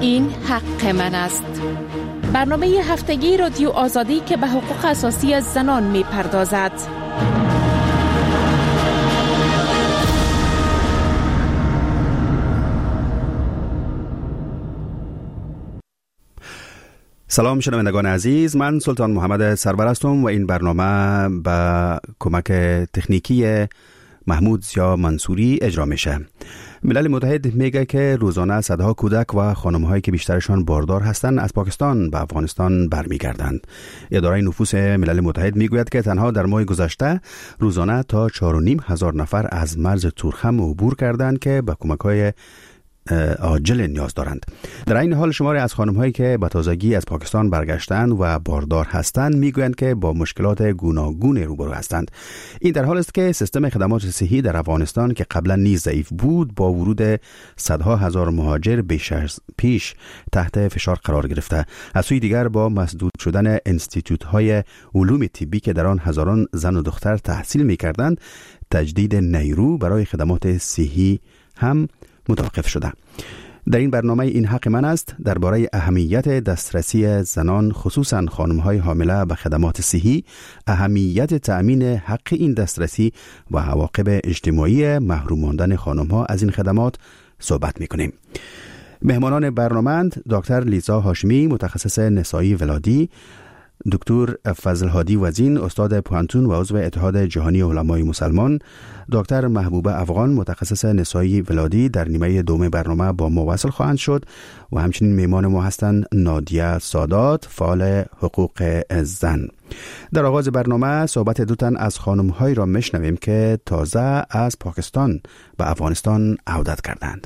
این حق من است. برنامه هفتگی رادیو آزادی که به حقوق اساسی زنان می پردازد. سلام شنوندگان عزیز، من سلطان محمد سرور هستم و این برنامه با کمک تکنیکی محمود زیا منصوری اجرا میشه. ملل متحد میگه که روزانه صدها کودک و خانم‌هایی که بیشترشان باردار هستند از پاکستان به افغانستان برمیگردند. اداره نفوس ملل متحد میگوید که تنها در ماه گذشته روزانه تا 4,500 نفر از مرز تورخم عبور کردند که به کمک‌های عاجل نیاز دارند. در این حال شماری از خانم‌هایی که به تازگی از پاکستان برگشتند و باردار هستند میگویند که با مشکلات گوناگون روبرو هستند. این در حال است که سیستم خدمات صحی در افغانستان که قبلا نیز ضعیف بود با ورود صدها هزار مهاجر پیش تحت فشار قرار گرفته. از سوی دیگر با مسدود شدن انستیتوت‌های علوم طبی که در آن هزاران زن و دختر تحصیل می‌کردند، تجدید نیرو برای خدمات صحی هم متوقف شده. در این برنامه این حق من است درباره اهمیت دسترسی زنان خصوصا خانم‌های حامله به خدمات صحی، اهمیت تأمین حق این دسترسی و عواقب اجتماعی محروم ماندن خانم‌ها از این خدمات صحبت می‌کنیم. مهمانان برنامه دکتر لیزا هاشمی متخصص نسایی ولادی، دکتر فضل هادی وزین استاد پوانتون و عضو اتحاد جهانی علمای مسلمان، دکتر محبوبه افغان متخصص نسایی ولادی در نیمه دوم برنامه با ما وصل خواهند شد و همچنین میهمان ما هستند نادیه سادات فعال حقوق زن. در آغاز برنامه صحبت دو تن از خانم‌هایی را میشنویم که تازه از پاکستان به افغانستان عودت کردند.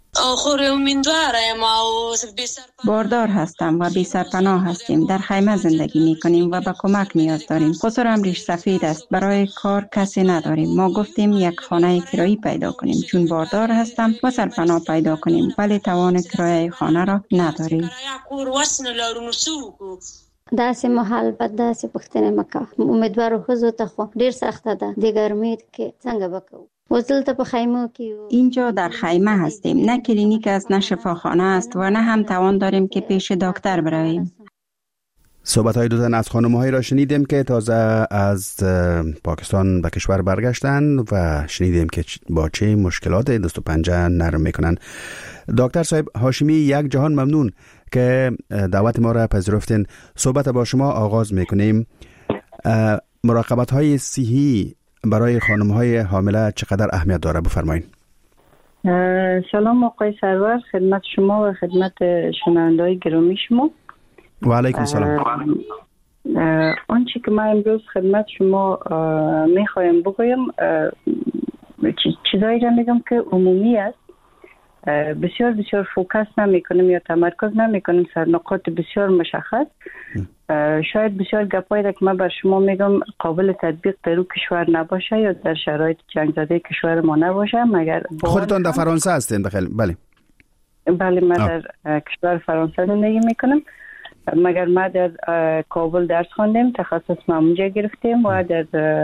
باردار هستم و بی سرپناه هستیم. در خیمه زندگی می کنیم و به کمک نیاز داریم. خسرم ریش سفید است. برای کار کسی نداریم. ما گفتیم یک خانه کرایی پیدا کنیم چون باردار هستم و سرپناه پیدا کنیم، ولی توان کرایه خانه را نداریم. داسې محل بد داسې پختنه مکه امیدوارو خزو ته خو ډیر سخته ده د ګرمۍ کې څنګه وکړو. وزلته په خیمه کې اینجا در خیمه هستیم. نه کلینیک است، نه شفاخانه است و نه هم توان داریم که پیش دکتر برویم. صحبت‌های دو تن از خانم‌هایی را شنیدیم که تازه از پاکستان به کشور برگشتند و شنیدیم که با چه مشکلات دست و پنجه نرم میکنن. دکتر صاحب هاشمی، یک جهان ممنون که دعوت ما را پذیرفتین. صحبت با شما آغاز میکنیم. مراقبت‌های صحی برای خانم‌های حامله چقدر اهمیت داره؟ بفرمایید. سلام آقای سرور، خدمت شما و خدمت شنونده‌های گرامی شما. و علیکم سلام. آنچه که من امروز خدمت شما میخوایم بگویم چیزایی را میگم که عمومی است. بسیار بسیار فوکس نمی کنیم یا تمرکز نمی کنیم سر نقاط بسیار مشخص. شاید بسیار گپایی را که من بر شما میگم قابل تطبیق در رو کشور نباشه یا در شرایط جنگ زده کشور ما نباشه. مگر خودتان در فرانسه هستین؟ بله بله، من در کشور فرانسه زندگی میکنم. مگر ما در کابل درس خواندیم، تخصص ما اونجا گرفتیم و در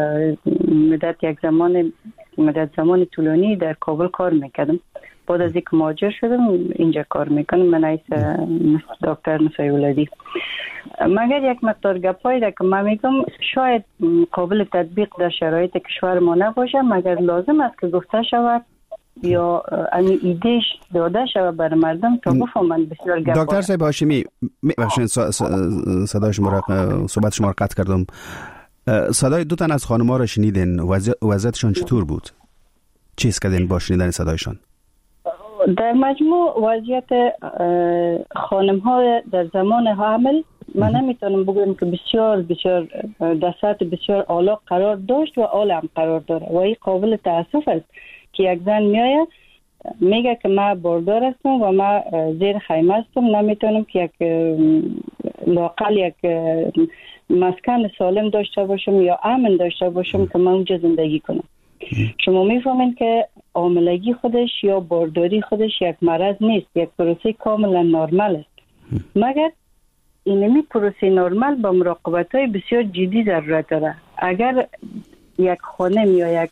مدت زمان طولانی در کابل کار میکردم. بعد از اینکه مهاجر شدم اینجا کار میکنم. من ایس دکتر نسایی ولادی. مگر یک مقدار گپایی را که من میگم شاید قابل تطبیق در شرایط کشور ما نباشه، مگر لازم است که گفته شود یا این ایدهش داده شود بر مردم تا بفهمند. بسیار گپ. دکتر صاحب هاشمی، ببخشید صدای شما را، صحبت شما را قطع کردم. صدای دو تن از خانم‌ها را شنیدین، وضعیتشان چطور بود؟ چیز کردین با شنیدن صدایشان؟ در مجموع وضعیت خانم‌ها در زمان حمل من نمیتونم بگم که بسیار بسیار در سطح بسیار اعلی قرار داشت و اعلی هم قرار داره و این قابل تأسف است که یک زن میآید میگه که من باردار هستم و من زیر خیمه هستم، نمیتونم که یک لاقل یک مسکن سالم داشته باشم یا امن داشته باشم که من اونجا زندگی کنم. شما میفهمین که حاملگی خودش یا بارداری خودش یک مرض نیست، یک پروسه کاملا نرمال است. مگر اینمی پروسه نرمال با مراقبت‌های بسیار جدی ضرورت داره. اگر یک خانم یا یک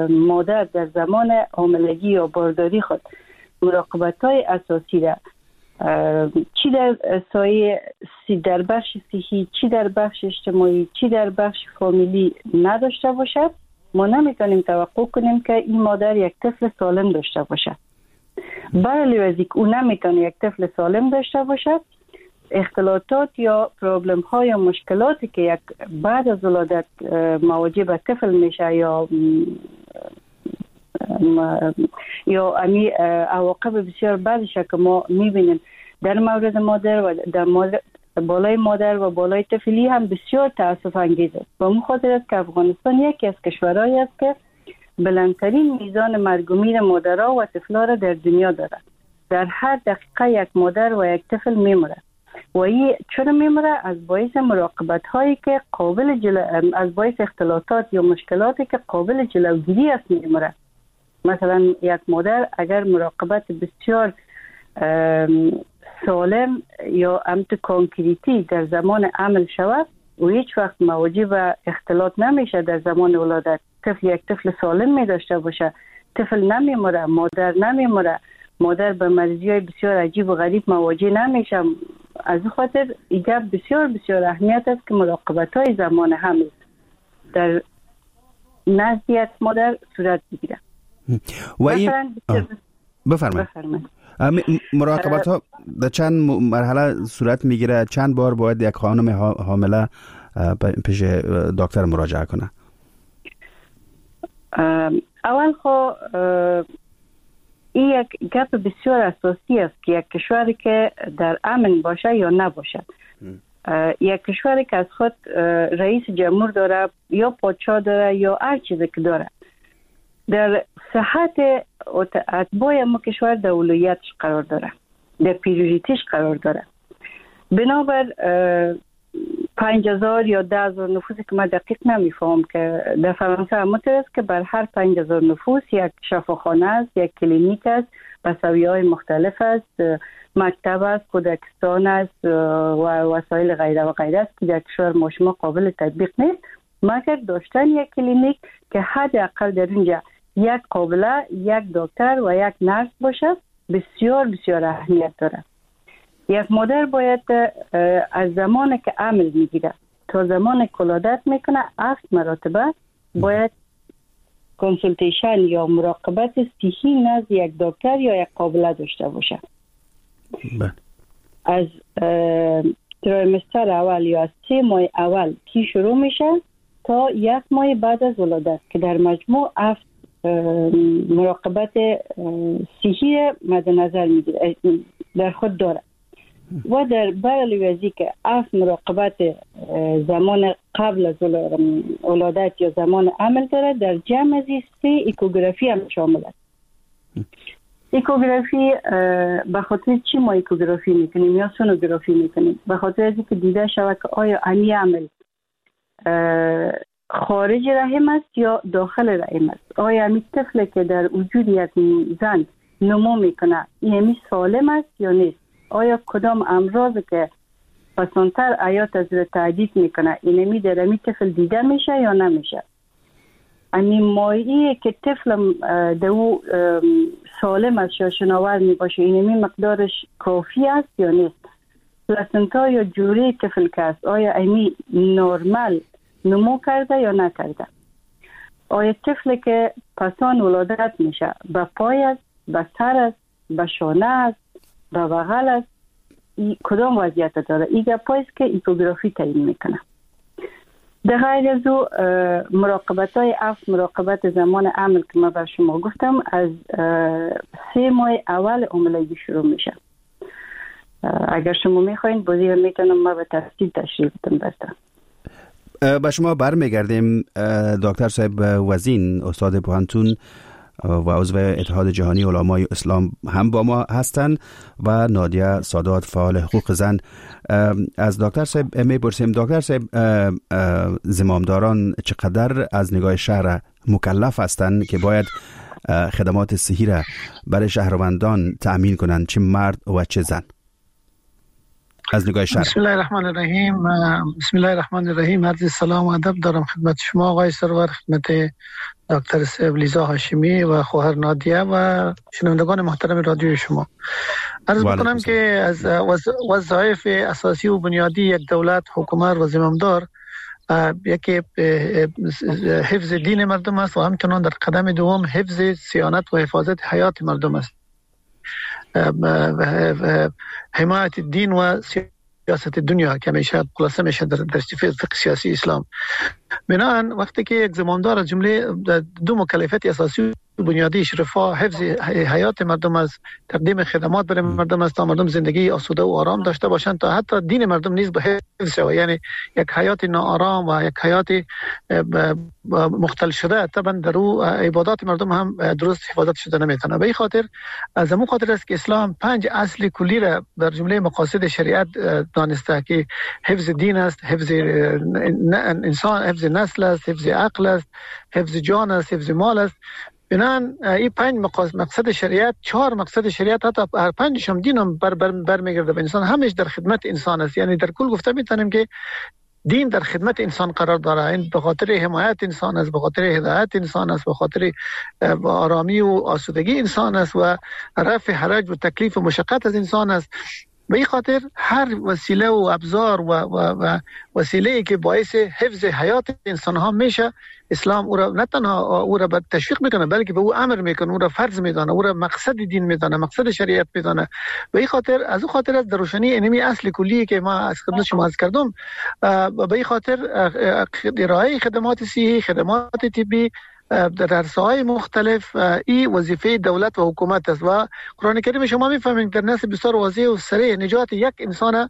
مادر در زمان حاملگی یا بارداری خود مراقبت‌های اساسی را چی در سایه در بخش صحی، چی در بخش اجتماعی، چی در بخش فامیلی نداشته باشد، ما نمیتونیم توقع کنیم که این مادر یک طفل سالم داشته باشد. برای وزی که اون نمیتونه یک طفل سالم داشته باشد، اختلالات یا پرابلم ها یا مشکلاتی که یک بعد از ولادت مواجه به طفل میشه یا امی عواقب بسیار بدش که ما میبینیم در مورد مادر و در بالای مادر و بالای طفلی هم بسیار تأسف انگیز است. با مخاطر است که افغانستان یکی از کشورهایی است که بلندترین میزان مرگ و میر مادرها و طفلا را در دنیا دارد. در هر دقیقه یک مادر و یک طفل میمره و این چرا میمره؟ از باعث مراقبت هایی که قابل از باعث اختلالات یا مشکلاتی که قابل جلوگیری است میمره. مثلا یک مادر اگر مراقبت بسیار سالم یا امت کانکریتی در زمان عمل شود و هیچ وقت مواجه به اختلالات نمیشه در زمان ولادت، یک طفل سالم می داشته باشه، طفل نمیمره، مادر نمیمره، مادر به مرضی های بسیار عجیب و غریب مواجه نمیشه. از خاطر ایجاب بسیار بسیار اهمیت است که مراقبت های زمان حمل در نزد یک مادر صورت بگیره. و این بفرمایید. مراقبت ها در چند مرحله صورت میگیره؟ چند بار باید یک خانم حامله پیش دکتر مراجعه کنه؟ اول این یک گپ بسیار اساسی است که یک کشوری که در امن باشه یا نباشه، یک کشوری که از خود رئیس جمهور داره یا پادشاه داره یا هر چیزی که داره، در صحت اتباع ما کشور در اولویتش قرار داره، در پریوریتیش قرار داره. بنابر 5,000 یا 10,000 نفوسی که من دقیق نمیفهم که در فرانسه همونطور است که بر هر 5,000 نفوس یک شفاخانه است، یک کلینیک است، بسویه‌های مختلف است، مکتب است، کودکستان است و وسایل غیره و غیره است که در کشور ما شما قابل تطبیق نیست مگر داشتن یک کلینیک که حداقل در اینجا یک قابله، یک دکتر و یک نرس باشد بسیار بسیار اهمیت داره. یک مادر باید از زمانی که عمل میگیره تا زمان ولادت میکنه 7 مرتبه باید کنسولتیشن یا مراقبت صحی نزد یک دکتر یا یک قابله داشته باشه. از تریمستر اول یا از 3 ماه اول کی شروع میشه تا 1 ماه بعد از ولادت که در مجموع 7 مراقبت صحی مد نظر میگیره در خود داره و در برعلاوه که 7 مراقبت زمان قبل از ولادت یا زمان عمل داره، در جمع از 3 اکوگرافی هم شامل است. اکوگرافی به خاطر چی ما اکوگرافی میکنیم یا سونوگرافی میکنیم؟ به خاطر از که دیده شود که آیا امی عمل خارج رحم است یا داخل رحم است، آیا امی طفل که در وجود یک زن نمو میکنه امی سالم است یا نیست، آیا کدام امراض که پسانتر حیات از را تهدید میکنه اینمی در امی طفل دیده میشه یا نمیشه، امی مایعی که طفل دو سالم است یا شناور میباشه اینمی مقدارش کافی است یا نیست، پلاسنتا یا جوره طفل که است آیا امی نورمال نمو کرده یا نکرده، آیا طفل که پسان ولادت میشه به پای است، به سر است، به شانه است، به بغل است، کدام وضعیت داره؟ ایگه پایست که اکوگرافی تعیین میکنه. در غیر از او مراقبت های 7 مراقبت زمان عمل که من بر شما گفتم از 3 ماه اول عملگی شروع میشه. اگر شما میخواین بازی میتونم من به تفصیل تشریح بدم براتون. با شما برمیگردیم دکتر صاحب وزین، استاد پوهنتون و عضو اتحاد جهانی علمای اسلام هم با ما هستند و نادیه سادات فعال حقوق زن. از دکتر صاحب میپرسیم دکتر صاحب زمامداران چقدر از نگاه شهر مکلف هستند که باید خدمات صحی را برای شهروندان تأمین کنند، چه مرد و چه زن؟ از نگاه شرع. بسم الله الرحمن الرحیم. عرض سلام و ادب دارم خدمت شما آقای سرور، خدمت دکتر صاحب لیزا هاشمی و خواهر نادیه و شنوندگان محترم رادیو شما. عرض بکنم که از وظایف اساسی و بنیادی یک دولت، حکومت و زمامدار یکی حفظ دین مردم است و همچنان در قدم دوم حفظ صیانت و حفاظت حیات مردم است. حمایت دین و سیاست دنیا که همیشه خلاصه میشه در فقه سیاسی اسلام. بنابراین وقتی که یک زمامدار از جمله دو مکلفیت اساسی و بنیادیش رفاه، حفظ حیات مردم است، تقدیم خدمات برای مردم است تا مردم زندگی آسوده و آرام داشته باشند تا حتی دین مردم نیز به حفظ شود. یعنی یک حیات ناآرام و یک حیات مختل شده طبعا در او عبادات مردم هم درست حفاظت شده نمیتونه. به این خاطر از همون خاطر است که اسلام 5 اصل کلی را در جمله مقاصد شریعت دانسته که حفظ دین است، حفظ انسان، حفظ نسل است، حفظ عقل است، حفظ جان است، حفظ مال است. بنان این 5 مقصد شریعت، 4 مقصد شریعت حتی 5 هم دین هم برمیگرده به انسان، همش در خدمت انسان است. یعنی در کل گفته میتونیم که دین در خدمت انسان قرار داره. این به خاطر حمایت انسان است، به خاطر هدایت انسان است، به خاطر آرامی و آسودگی انسان است و رفع حرج و تکلیف و مشقت از انسان است. به این خاطر هر وسیله و ابزار و وسیله‌ای که باعث حفظ حیات انسان ها میشه، اسلام او را نه تنها او را به تشویق میکنه بلکه به او امر میکنه، او را فرض میدانه، او را مقصد دین میدانه، مقصد شریعت میدانه. به این خاطر از او خاطر در روشنی اینمی اصل کلی که ما از خدمت شما عرض کردم، به این خاطر ارائه خدمات صحی، خدمات طبی در عرصه‌های مختلف این وظیفه دولت و حکومت است. و قرآن کریم شما میفهمید در نص بسیار واضح و صریح نجات یک انسان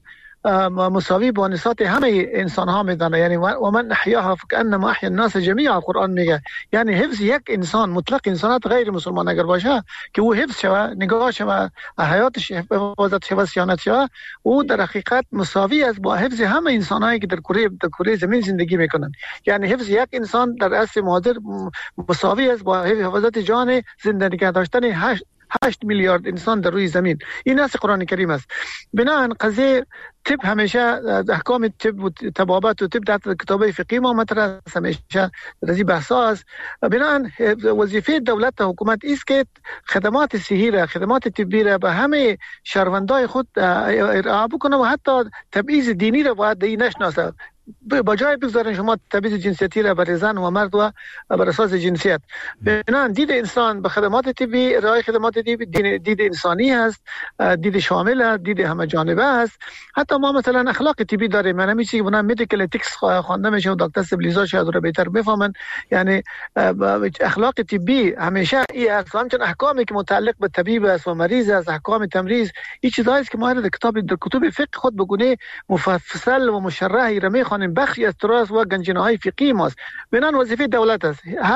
مساوی با نسات همه انسان ها میدانه. یعنی و من احیاها فکأنما احیا الناس جمیعا، قرآن میگه یعنی حفظ یک انسان مطلق، انسانات غیر مسلمان اگر باشه که او حفظ شوه، نگاه شوه، حیاتش حفاظت شوه، صیانت شوه، او در حقیقت مساوی است با حفظ همه انسانایی که در کره زمین زندگی میکنن. یعنی حفظ یک انسان در اصل مادر مساوی است با حفاظت جان زنده نگه داشتن 8 میلیارد انسان در روی زمین. این از قرآن کریم است. بنابراین قضیه طب همیشه احکام طب و طبابت و طب در کتاب فقهی ما مطرح است، همیشه رزی بحثا است. بنابراین وظیفه دولت و حکومت است که خدمات صحی را، خدمات طبی را به همه شهروندای خود ارائه بکنه و حتی تبعیض دینی را باید نشناسه. با جای بگذارین شما تبعیض جنسیتی را برای زن و مرد و بر اساس جنسیت. بنابراین دید انسان به خدمات طبی، ارائه خدمات طبی دید انسانی هست، دید شامل است، دید همه جانبه است. حتی ما مثلا اخلاق طبی داریم. من همیشه که بنا مدیکال اتیکس خوانده میشه و دکتر سبلیزا شاید رو بهتر بفهمن. یعنی اخلاق طبی همیشه این است، همچنین احکامی که متعلق به طبیب است و مریض است، احکام تمریض، این چیزایی است که ما در کتب فقه خود به گونه مفصل و مشرح را خانم بخشی از تراث و گنجینه‌های فقهی ماست. بنان وظیفه دولت است. هر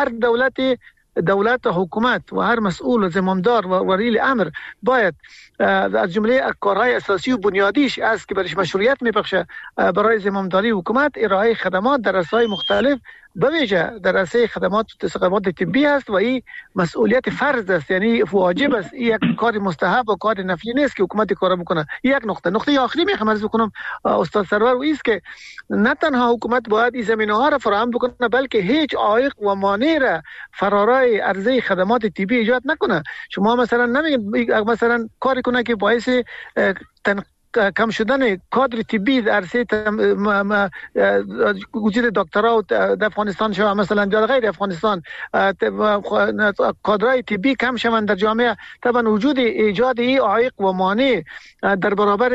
دولت و حکومت و هر مسئول و زمامدار و ولی امر باید از جمله کارهای اساسی و بنیادیش است که برش مشروعیت میبخشه برای زمامداری حکومت ارائه خدمات در عرصه‌های مختلف، به ویژه در عرصه خدمات طبی است و این مسئولیت فرض است، یعنی واجب است. این یک کار مستحب و کار نفلی نیست که حکومت کار بکنه. یک نقطه آخری میخوام عرض بکنم استاد سرور، و است که نه تنها حکومت باید این زمینه‌ها را فراهم بکنه بلکه هیچ عایق و مانع را فرارای عرضه خدمات طبی ایجاد نکنه. شما مثلا نمیگید مثلا کاری کنه که باعث کم شدن کادر طبی در عرصه وجود دکترها در افغانستان شما مثلا در غیر افغانستان کادرهای طبی کم شوند در جامعه، طبعا وجود ایجاد این عایق و مانع در برابر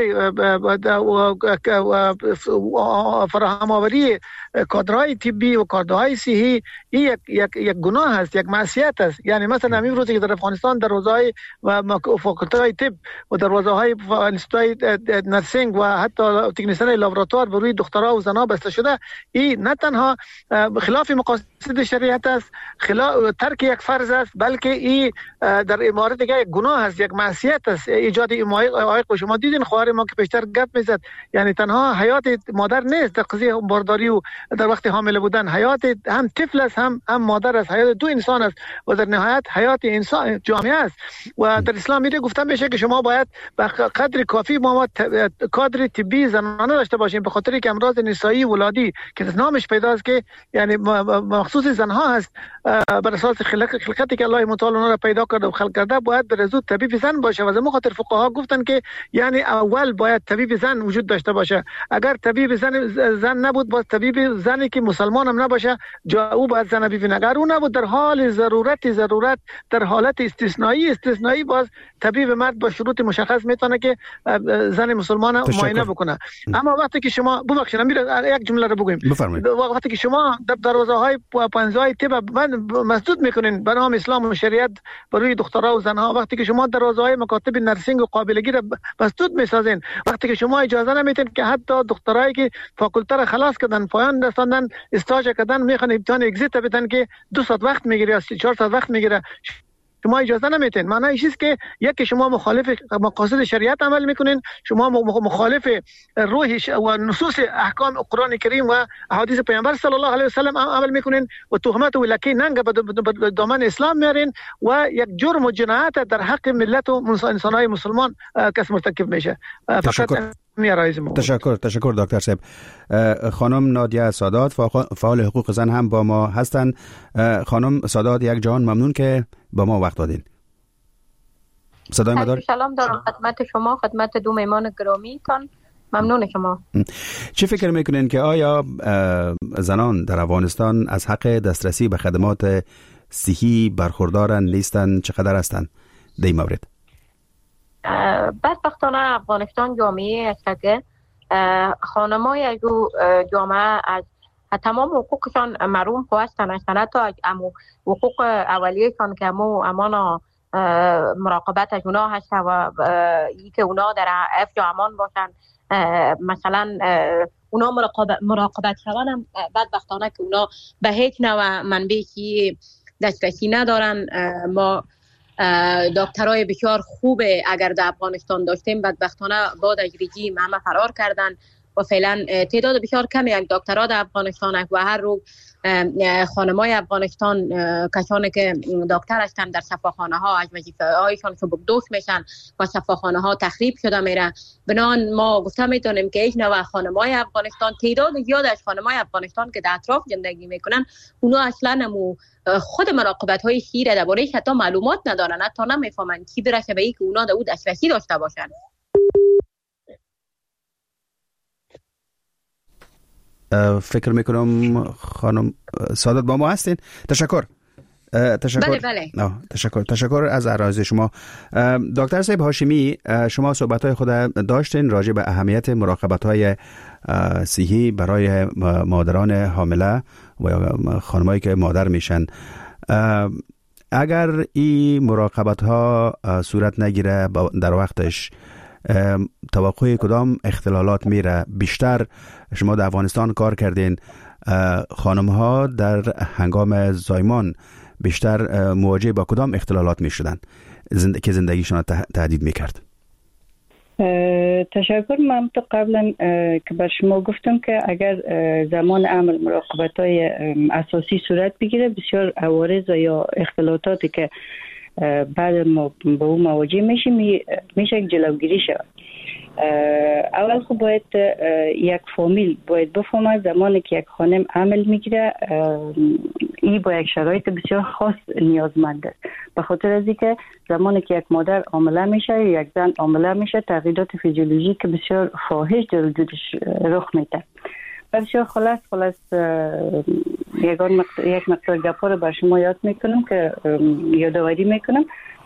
فراهم آوری کادرهای طبی و کادرهای صحی این یک گناه است، یک معصیت است. یعنی مثلا همین روزی که در افغانستان در روزهای فاکولته طب و در روزهای انستیتوهای نرسینگ و حتی تکنسین لابراتوار به روی دخترها و زنها بسته شده، این نه تنها خلاف مقاصد شریعت است، خلاف ترک یک فرض است، بلکه این در امارت دیگه یک گناه است، یک معصیت است. ایجاد عایق شما دیدین خواهر ما که پیشتر گپ میزد، یعنی تنها حیات مادر نیست در قضیه بارداری و در وقت حامله بودن، حیات هم طفل است هم مادر است، حیات دو انسان است و در نهایت حیات انسان جامعه است. و در اسلام میگه گفته میشه که شما باید به قدر کافی ما کادر طبی زنانه داشته باشیم، به خاطر که امراض نسایی ولادی که نامش پیداست که یعنی مخصوص زنها هست، بر اساس خلقتی که الله متعال اونها را پیدا کرده و خلق کرده باید به زود طبیب زن باشه. و از خاطر فقها گفتن که یعنی اول باید طبیب زن وجود داشته باشه. اگر طبیب زن نبود، باز طبیب زنی که مسلمان هم نباشه جا او باید زن ببینه. اگر او نبود، در حال ضرورت در حالت استثنایی باز طبیب مرد با شروط مشخص میتونه که زن مسلمان معاینه بکنه. اما وقتی که شما ببخشید یک جمله رو بگویم، وقتی که شما در دروازه های پنجاه طب مسدود میکنین به نام اسلام و شریعت برای دخترها و زنها، وقتی که شما دروازه های مکاتب نرسینگ و قابلگی را مسدود میسازین، وقتی که شما اجازه نمیتین که حتی دخترایی که فاکولته را خلاص کردن، پایان رساندن، استاژ کردن، میخوان امتحان اگزیت بدن که 2 ساعت وقت میگیره یا 4 ساعت وقت میگیره، شما اجازه نمیتین. معنی چیست که یکی شما مخالف مقاصد شریعت عمل میکنین، شما مخالف روح و نصوص احکام قرآن کریم و احادیث پیامبر صلی الله علیه و سلم عمل میکنین و تهمت و لکه ننگ به دامن اسلام میارین و یک جرم و جنایت در حق ملت و انسانهای مسلمان کس مرتکب میشه. تشکر دکتر صاحب. خانم نادیه سادات فعال حقوق زن هم با ما هستند. خانم سادات، یک جهان ممنون که با ما وقت دادین. صدای ما دارید؟ سلام دارم خدمت شما، خدمت دو مهمان گرامیتان. ممنون شما. چی فکر میکنین که آیا زنان در افغانستان از حق دسترسی به خدمات صحی برخوردارن نیستن؟ چقدر هستن در این مورد؟ بدبختانه افغانستان جامعه است که خانمای جو جامعه از تمام حقوقشان محروم هستند، حتی امو حقوق اولیه‌شان که امان مراقبت از اونا هست و اینکه اونا در افج و امان باشن، مثلا اونا مراقبت شوند هم بدبختانه که اونا به هیچ نوع منبعی دسترسی ندارن. ما دکترای بسیار خوب اگر در افغانستان داشتیم، بدبختانه بعد از رژیم همه فرار کردن و فعلا تعداد بسیار کمی یک دکترها در افغانستان است و هر روز خانمای افغانستان کسانی که دکتر هستند در شفاخانه ها از وظیفه هایشان سبکدوش میشن و شفاخانه ها تخریب شده میره. بنابراین ما گفته میتونیم که هیچ نوع خانمای افغانستان، تعداد زیاد از خانمای افغانستان که در اطراف زندگی میکنن، اونا اصلا خود مراقبت های شیره درباره حتی معلومات ندارن، حتی نمیفهمن کی برسه به این که اونا در اون دسترسی داشته باشن. فکر میکنم خانم سادات با ما هستین. تشکر. بله. تشکر از عرض شما. دکتر صاحب هاشمی، شما صحبت‌های خود داشتین راجع به اهمیت مراقبت‌های صحی برای مادران حامله و خانمایی که مادر میشن. اگر این مراقبت‌ها صورت نگیره در وقتش، توقع کدام اختلالات میره؟ بیشتر شما در افغانستان کار کردین، خانم ها در هنگام زایمان بیشتر مواجه با کدام اختلالات میشدن که زندگیشون تهدید میکرد؟ تشکر. من تو قبلا که بر شما گفتم که اگر زمان عمل مراقبت‌های اساسی صورت بگیره، بسیار عوارض یا اختلالاتی که بعد ما به اون مواجه میشه جلوگیری شود. اول خب باید یک فامیل باید بفهمه زمانی که یک خانم عمل میگیره این با یک شرایط بسیار خاص نیازمند است، به خاطر از اینکه زمانی که یک مادر حامله میشه یا یک زن حامله میشه، تغییرات فیزیولوژیک بسیار فاحش در وجودش رخ میده. بسیار خلاص یک مقدار گپا رو بر شما یاد میکنم که یادآوری میکنم.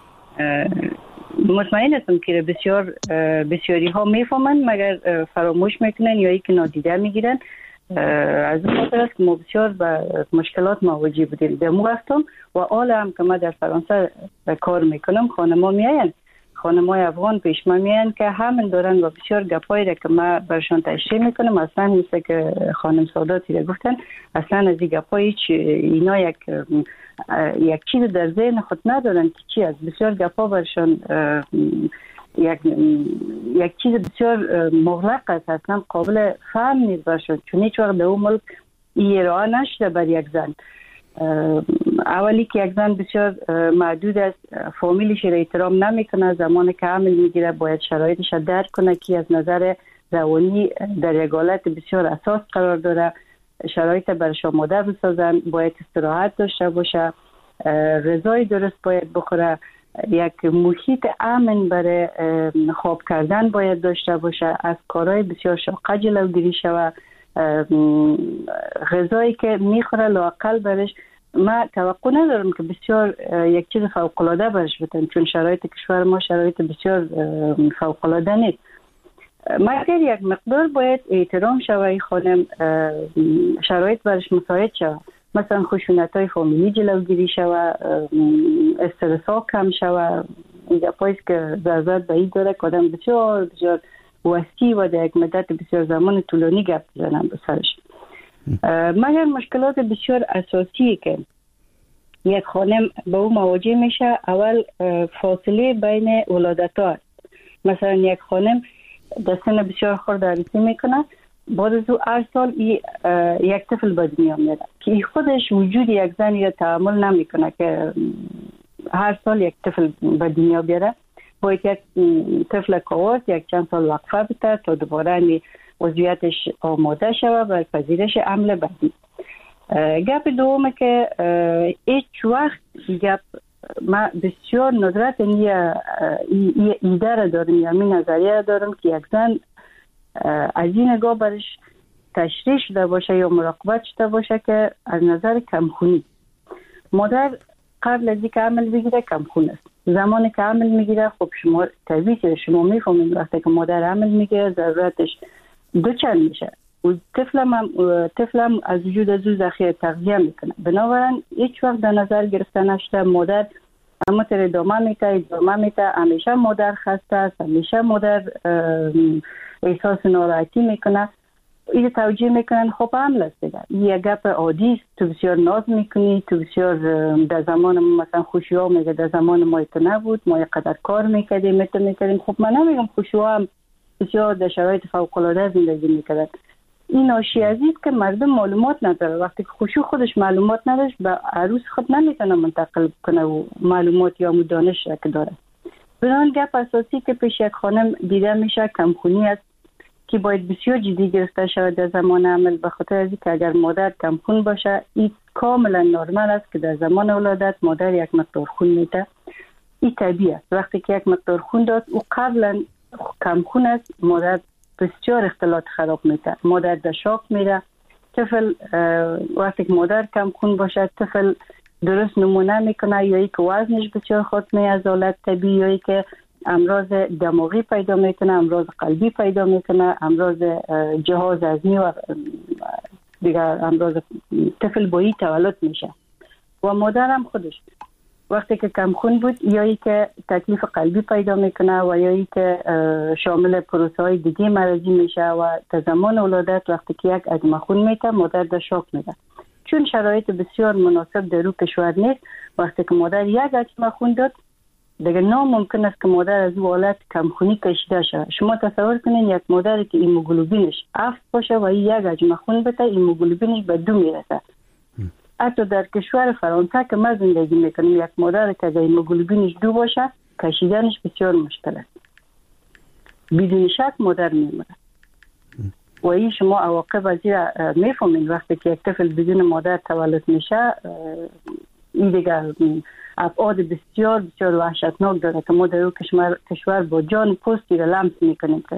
مطمئن هستم که بسیاری ها میفهمن مگر فراموش میکنن یا اینکه نادیده میگیرن. از این خاطر است که ما بسیار به مشکلات مواجه بودیم در مو وقتم و حال هم که من در فرانسه کار میکنم، خانمای افغان پیش من میان که همین دارن و بسیار گپایی را که من برشان تشریح میکنم اصلا مثل که خانم ساداتی را گفتن، اصلا از این گپایی اینا یک چیز در ذهن خود ندارن که چی است. بسیار گپا برشان یک چیز بسیار مغلق است، اصلا قابل فهم نیست برشان، چون هیچ وقت در اون ملک این ارائه نشده بر یک زن. اولی که یک زن بسیار محدود است، فامیلش را احترام نمیکنه، زمانی که حمل میگیره باید شرایطش را درک کنه که از نظر روانی در یک حالت بسیار اساس قرار داره، شرایط برش آماده بسازن، باید استراحت داشته باشه، غذای درست باید بخوره، یک محیط امن برای خواب کردن باید داشته باشه، از کارهای بسیار شاقه جلوگیری شود، غذایی که میخوره لااقل برش ما توقع ندارم که بسیار یک چیز فوق‌العاده برش بدن، چون شرایط کشور ما شرایط بسیار فوق‌العاده نیست، مگر یک مقدار باید احترام شود، خانم شرایط برش مساعد شود، مثلا خشونت‌های فامیلی جلوگیری شود، استرس ها کم شود. اینجا پایست که ضرورت به این داره که آدم بسیار بسیار وسیع و در یک مدت بسیار زمان طولانی گپ بزنن به سرش. مگر مشکلات بسیار اساسی که یک خانم به او مواجه میشه، اول فاصله بین ولادت‌ها است. مثلا یک خانم در سن بسیار خرد عروسی میکنه، بعد از او 8 سال یک طفل به دنیا میاد که خودش وجود یک زنی را تحمل نمیکنه که هر سال یک طفل به دنیا بیاره، باید یک طفل کاوت یک چند سال وقفه بده تا دوباره وضعیتش آماده شود برای پذیرش حمل بعدی. گپ دومه که هیچ وقت گپ ما بسیار ندرت ایده را دارم یا می نظریه دارم که یک زن از این نگاه برش تشریح شده باشه یا مراقبت شده باشه که از نظر کمخونی مادر قبل از اینکه حمل بگیره کمخون است، زمانی که حمل میگیره خب شما طبیعی شما میفهمید وقتی که مادر حمل میگیره ضرورتش دوچند میشه و طفلم از وجود از او ذخیره تغذیه میکنه، بنابراین هیچ وقت در نظر گرفته نشده مادر همونطور ادامه میته، همیشه مادر خسته است، همیشه مادر احساس ناراحتی میکنه، این توجیه میکنن خب حمل است دیگه، یه گپ عادی است، تو بسیار ناز میکنی، تو بسیار در زمان مثلا خوشی‌ها میگه در زمان ما تو نبود، ما یک قدر کار میکردیم خب من نمیگم خوشی‌ها هم بسیار در شرایط فوق‌العاده زندگی میکردن، این ناشی از این که مردم معلومات نداره، وقتی که خوشی خودش معلومات نداشت به عروس خود نمیتونه منتقل کنه و معلومات یا دانش را که داره. بنابراین گپ اساسی که پیش یک خانم دیده میشه کمخونی است که باید بسیار جدی گرفته شود در زمان حمل، به خاطر از اینکه اگر مادر کمخون باشه این کاملا نرمال است که در زمان ولادت مادر یک مقدار خون میده، این طبیعی است. وقتی که یک مقدار خون داد او قبلا کمخون است، مادر بسیار اختلاط خراب میده، مادر در شاک میره، طفل وقتی که مادر کمخون باشه طفل درست نمونه میکنه یا ای که وزنش بسیار خود می از حالت طبیعی یا ای که امراض دماغی پیدا میکنه، امراض قلبی پیدا میکنه، امراض جهاز هضمی و دیگر امراض طفل با این تولد میشه و مادر هم خودش وقتی که کمخون بود یا ای که تکلیف قلبی پیدا میکنه و یا ای که شامل پروسه های دیگه مرضی میشه و در زمان ولادت وقتی که یک عدم خون میته مادر در شاک میده، چون شرایط بسیار مناسب در رو کشور نیست. وقتی که مادر یک عدم خون داد دیگه ناممکن است که مادر از اون حالت کمخونی کشیده شود. شما تصور کنین یک مادر که هیموگلوبینش 7 باشه و یک عدم خون بده هیموگلوبینش به 2 میرسه. حتی در کشور فرانسه که ما زندگی میکنیم یک مادر که هیموگلوبینش 2 باشه کشیدنش بسیار مشکل است، بدون شک مادر میمیره و این شما عواقب از این میفهمین. وقتی که یک طفل بدون مادر تولد میشه این دیگر ابعاد بسیار بسیار وحشتناک داره که ما در اون کشور با جان پوستی را لمس میکنیم که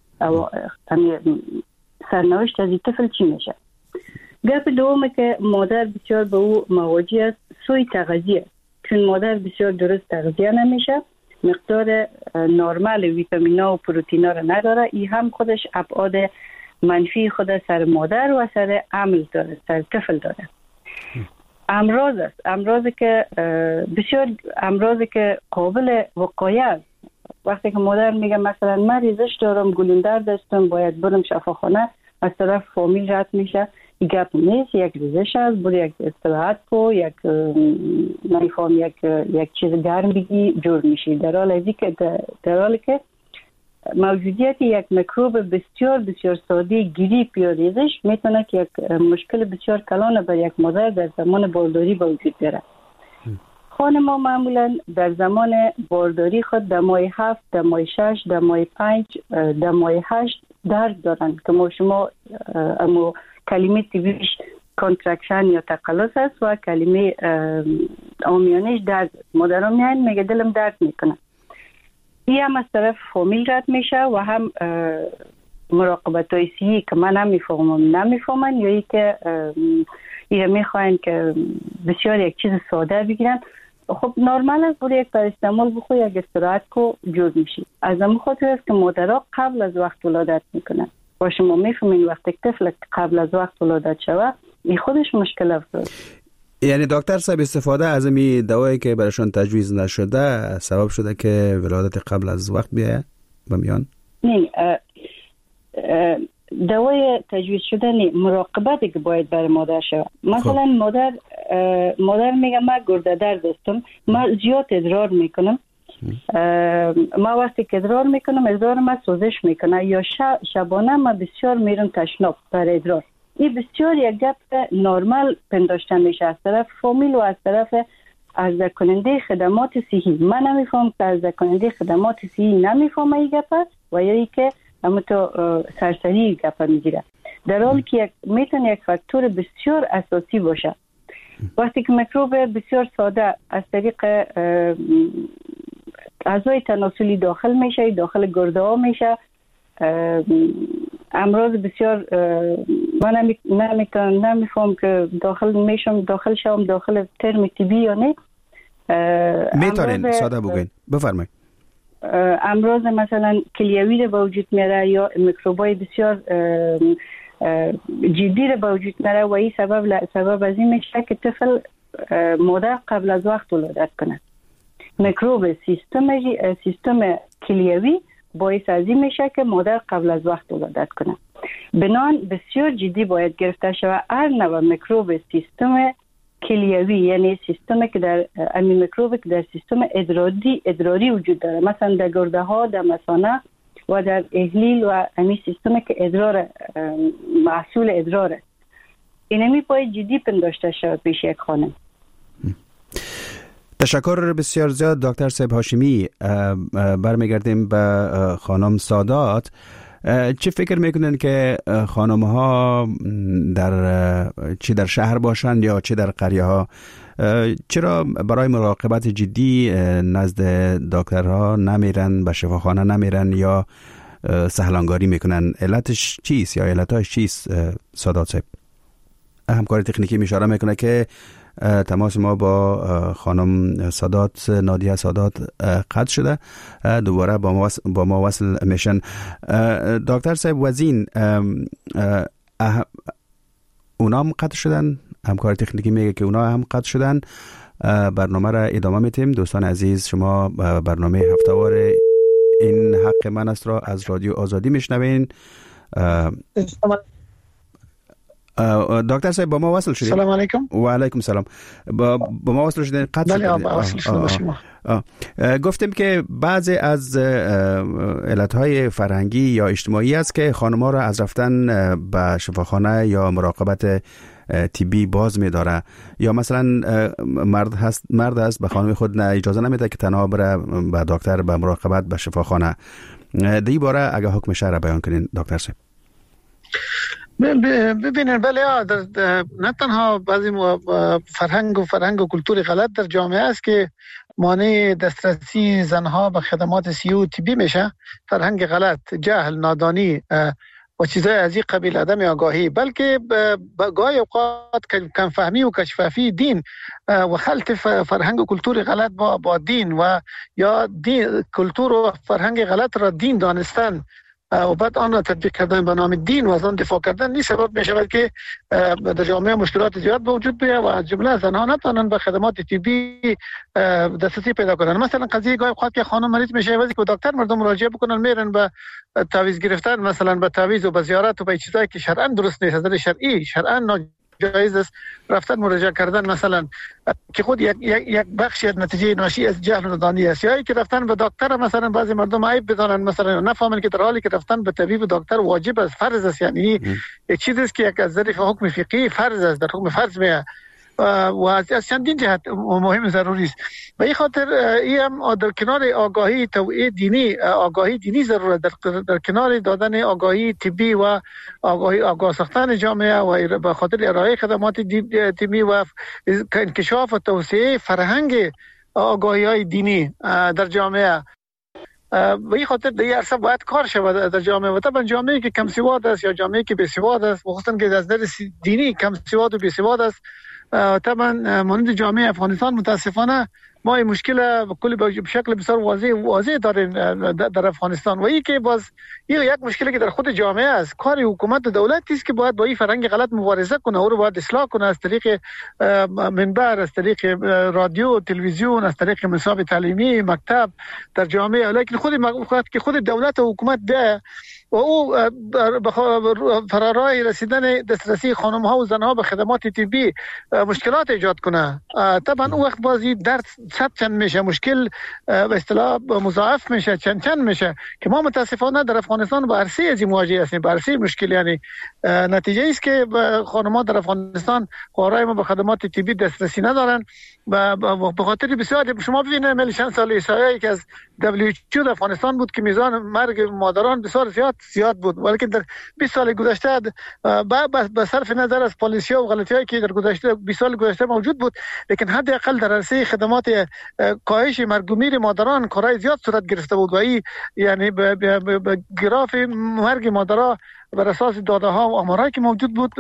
سرنوشت از این طفل چی میشه. گپ دومه که مادر بسیار به او مواجه است سوی تغذیه، چون مادر بسیار درست تغذیه نمیشه، مقدار نرمال ویتامینا و پروتئینا را نداره، این هم خودش ابعاد منفی خود سر مادر و سر حمل داره، سر طفل داره. امراض است، امراضی که بسیار امراضی که قابل وقایه است. وقتی که مادر میگه مثلا من ریزش دارم، گلوندر داشتم، باید برم شفاخانه، از طرف فامیل رد میشه این گپ نیست، یک ریزش است، برو یک استراحت کو، یک نمیفهم یک چیز گرم بگی جور میشی، در حالی که موجودیت یک میکروب بسیار بسیار ساده گریپ یا ریزش میتونه که یک مشکل بسیار کلان بر یک مادر در زمان بارداری به وجود بیاره. خانم‌ها معمولا در زمان بارداری خود در ماه 7، در ماه 6، در ماه 5، در ماه 8 درد دارن که ما شما امو کلمه طبیعیش کانترکشن یا تقلص است و کلمه عامیانش درد. مادران میان میگه دلم درد میکنه. این هم از طرف فامیل رد میشه و هم مراقبت های صحی که من نمیفهمن یا ای که ایره میخواین که بسیار یک چیز ساده بگیرن. خب نرمال است برای یک پاراستامول بخور، یک استراحت کو جور میشی. از همون خاطر است که مادرها قبل از وقت ولادت میکنن و شما میفهمین وقتی طفل قبل از وقت ولادت شود این خودش مشکل افزاد. یعنی دکتر صاحب استفاده از این دوایی که برایشان تجویز نشده سبب شده که ولادت قبل از وقت بیاید و میان؟ نه، دوای تجویز شده نه، مراقبتی که باید برای مادر شود. مثلا مادر میگه من گرده درد داشتم، من زیاد ادرار میکنم، ما وقتی که ادرار میکنم ادرار ما سوزش میکنه یا شبانه ما بسیار میرم تشناب برای ادرار. این بسیار یک گپ نرمال پنداشته میشه از طرف فامیل و از طرف عرضه کننده خدمات صحی. من نمیفهم که عرضه کننده خدمات صحی نمیفهمه این گپ و یا ای که اما تو سرسری گپ میگیره، در حالی که میتونه یک فاکتور بسیار اساسی باشه. وقتی که میکروب بسیار ساده از طریق اعضای تناسلی داخل میشه، داخل گرده ها میشه، امراض بسیار من نمیفهم که داخل شوم داخل ترم طبی یا نه. میتونین ساده بگوین، بفرمایید. امراض مثلا کلیوی رو به وجود میاره یا میکروبای بسیار جدی رو به وجود میاره و این سبب از این میشه که طفل مادر قبل از وقت ولادت کنه. میکروب سیستم کلیوی باعث از این میشه که مادر قبل از وقت ولادت کنه. بنان بسیار جدی باید گرفته شود هر نوع میکروب سیستم کلیوی، یعنی سیستمی که در امی میکروبی که در سیستم ادراری وجود داره، مثلا در گرده ها، در مثانه و در احلیل و امی سیستمی که ادرار محصول ادراره، اینمی باید جدی پنداشته شود پیش یک خانم. تشکر بسیار زیاد دکتر صاحب هاشمی. برمیگردیم به خانم سادات. چه فکر میکنن که خانم ها چه در شهر باشند یا چه در قریه ها چرا برای مراقبت جدی نزد دکترها نمیرن، به شفاخانه نمیرن یا سهلانگاری میکنن؟ علتش چیست یا علتاش چیست سادات صاحب؟ همکار تکنیکی اشاره میکنه که تماس ما با خانم سادات، نادیه سادات قطع شده، دوباره با ما وصل میشن. دکتر صاحب وزین اونا هم قطع شدن، همکار تکنیکی میگه که اونا هم قطع شدن. برنامه را ادامه میتیم. دوستان عزیز، شما برنامه هفتهوار این حق من است را از رادیو آزادی میشنوین. دکتر صاحب با ما وصل شدید. سلام علیکم. و علیکم سلام. با ما وصل شدید. گفتیم که بعضی از علتهای فرهنگی یا اجتماعی است که خانم‌ها را از رفتن به شفاخانه یا مراقبت طبی باز می‌داره، یا مثلا مرد است به خانم خود اجازه نمیده که تنها بره به دکتر به مراقبت به شفاخانه. دی باره اگه حکم شرع بیان کنین دکتر صاحب. ببینید بله، نه تنها بعضی فرهنگ و کلتور غلط در جامعه است که مانع دسترسی زنها به خدمات صحی و طبی میشه. فرهنگ غلط، جهل، نادانی و چیزهای از این قبیل، عدم آگاهی، بلکه گاهی اوقات کم فهمی و کشفافی دین و خلط فرهنگ و کلتور غلط با دین و یا کلتور و فرهنگ غلط را دین دانستن و بعد آن را تطبیق کردن به نام دین و از آن دفاع کردن، این سبب می شود که در جامعه مشکلات زیاد به وجود بیاید و از جمله زنها نتوانند به خدمات طبی دسترسی پیدا کنند. مثلا قضیه گاهی اوقات که خانم مریض میشه عوضی که دکتر مردم مراجعه بکنن میرن به تعویض گرفتن، مثلا به تعویض و به زیارت و به چیزایی که شرعاً درست نیست، از نظر شرعی شرعاً جایز است رفتن مراجعه کردن، مثلا که خود یک بخشی از نتیجه ناشی از جهل و نادانی است، یا که رفتن به دکتر مثلا بعضی مردم عیب بدانن مثلا نفهمن که در حالی که رفتن به طبیب دکتر واجب است، فرض است، یعنی یک چیزی است که یک از ظریف حکم فقهی فرض است، در حکم فرض میاد و از چندین جهت مهم ضروری است. به این خاطر این در کنار آگاهی توعیه دینی، آگاهی دینی ضرورت در کنار دادن آگاهی طبی و آگاه ساختن جامعه و به خاطر ارائه خدمات طبی و انکشاف و توسعه فرهنگ آگاهی های دینی در جامعه، به این خاطر در این عرصه باید کار شود در جامعه. و طبعا جامعه که کم سواد است یا جامعه که بی سواد است، خصوصا که از نظر دینی کم سواد و بی سواد است، طبعا مانند جامعه افغانستان متاسفانه ما این مشکل به شکل بسیار واضح داریم در افغانستان. و این که باز این یک مشکلی که در خود جامعه است، کار حکومت و دولتی است که باید با این فرهنگ غلط مبارزه کنه، او رو باید اصلاح کنه از طریق منبر، از طریق رادیو، تلویزیون، از طریق مصاحف تعلیمی، مکتب در جامعه. لیکن خود دولت و حکومت ده و او فرارای رسیدن دسترسی خانم ها و زن ها به خدمات طبی مشکلات ایجاد کنه، طبعا اون وقت بازی درد صد چند میشه، مشکل به اصطلاح مضاعف میشه، چند میشه که ما متاسفانه در افغانستان با عرصه از مواجه هستیم، با عرصه مشکل. یعنی نتیجه است که خانم ها در افغانستان خواهرای ما به خدمات طبی دسترسی ندارن و به خاطر بسیار شما ببینید ملی چند سال ایسایی که از WHO در افغانستان بود که میزان مرگ مادران بسیار زیاد بود، ولی در 20 سال گذشته با صرف نظر از پالیسی و غلطی‌هایی که در گذشته 20 سال گذشته موجود بود، لیکن حداقل در عرصه خدمات کاهش مرگ و میر مادران کارهای زیاد صورت گرفته بود و این یعنی به گراف مرگ مادرها بر اساس داده ها و آمارایی که موجود بود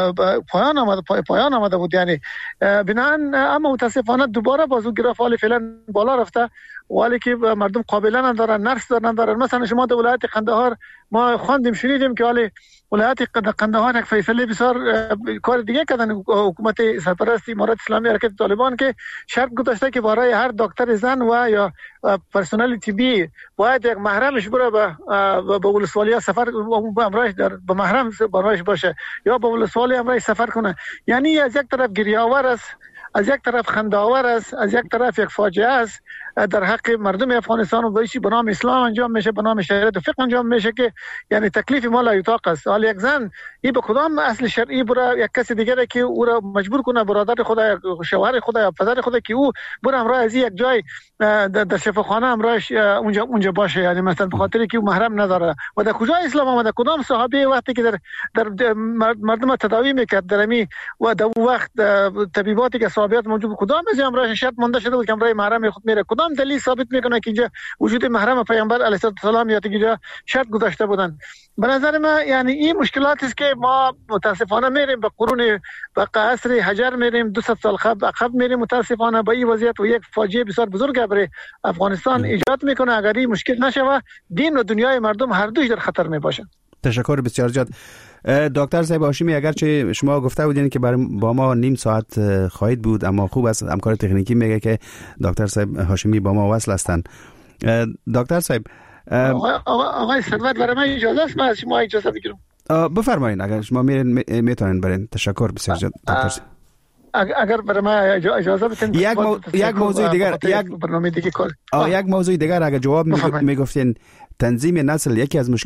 پایان آمده بود. یعنی بنابراین اما متاسفانه دوباره بازو گراف حال فعلا بالا رفته، ولی که مردم قابلا ندارن، نرس ندارن. مثلا شما در ولایت قندهار ما خواندیم شنیدیم که حالی ولایت قندهار یک فیصله بسیار کار دیگه کردن حکومت سرپرست امارت اسلامی حرکت طالبان که شرط گذاشته که برای هر دکتر زن و یا پرسنل طبی باید یک محرمش بره به ولسوالی سفر امرایش به محرم برایش باشه یا به ولسوالی امرایش سفر کنه. یعنی از یک طرف گریه‌آور است، از یک طرف خنده‌آور است، از یک طرف یک فاجعه است در حق مردم افغانستان و بایشی به نام اسلام انجام میشه، به نام شریعت و فقه انجام میشه که یعنی تکلیف ما لا یطاق است. حال یک زن این به کدام اصل شرعی برای یک کسی دیگه که او را مجبور کنه برادر خود یا شوهر خود یا پدر خود که او بره امراه از یک جای در شفاخانه امراهش اونجا باشه، یعنی مثلا به خاطر که او محرم نداره. و در کجا اسلام آمده؟ کدام صحابه وقتی که در مردم تداوی میکرد درمی و در وقت طبیباتی که صحابیات موجود کدام از امراهش شرط مونده شده بود که امراه محرم خود میره؟ کدام دلیل ثابت میکنه که اینجا وجود محرم پیامبر علیه السلام یا اینجا شرط گذاشته بودن؟ به نظر من یعنی این مشکلات است که ما متاسفانه میریم به قرون به عصر حجر میریم، 200 سال عقب میریم متاسفانه. با این وضعیت و یک فاجعه بسیار بزرگ برای افغانستان ایجاد میکنه. اگر این مشکل نشه دین و دنیای مردم هر دوش در خطر میباشن. تشکر بسیار زیاد. دکتر صاحب هاشمی، اگرچه شما گفته بودین که با ما نیم ساعت خواهید بود، اما خوب است همکار تکنیکی میگه که دکتر صاحب هاشمی با ما وصل هستند. دکتر صاحب آقای ثروت برای من اجازه است من از شما اجازه بگیرم؟ بفرمایید اگر شما میتونین برین. تشکر بسیار زیاد دکتر صاحب. اگر برای من اجازه بدین یک موضوع دیگر، برنامه دیگه کار یک موضوع دیگر اگر جواب میگفتین تنظیم نسل یکی از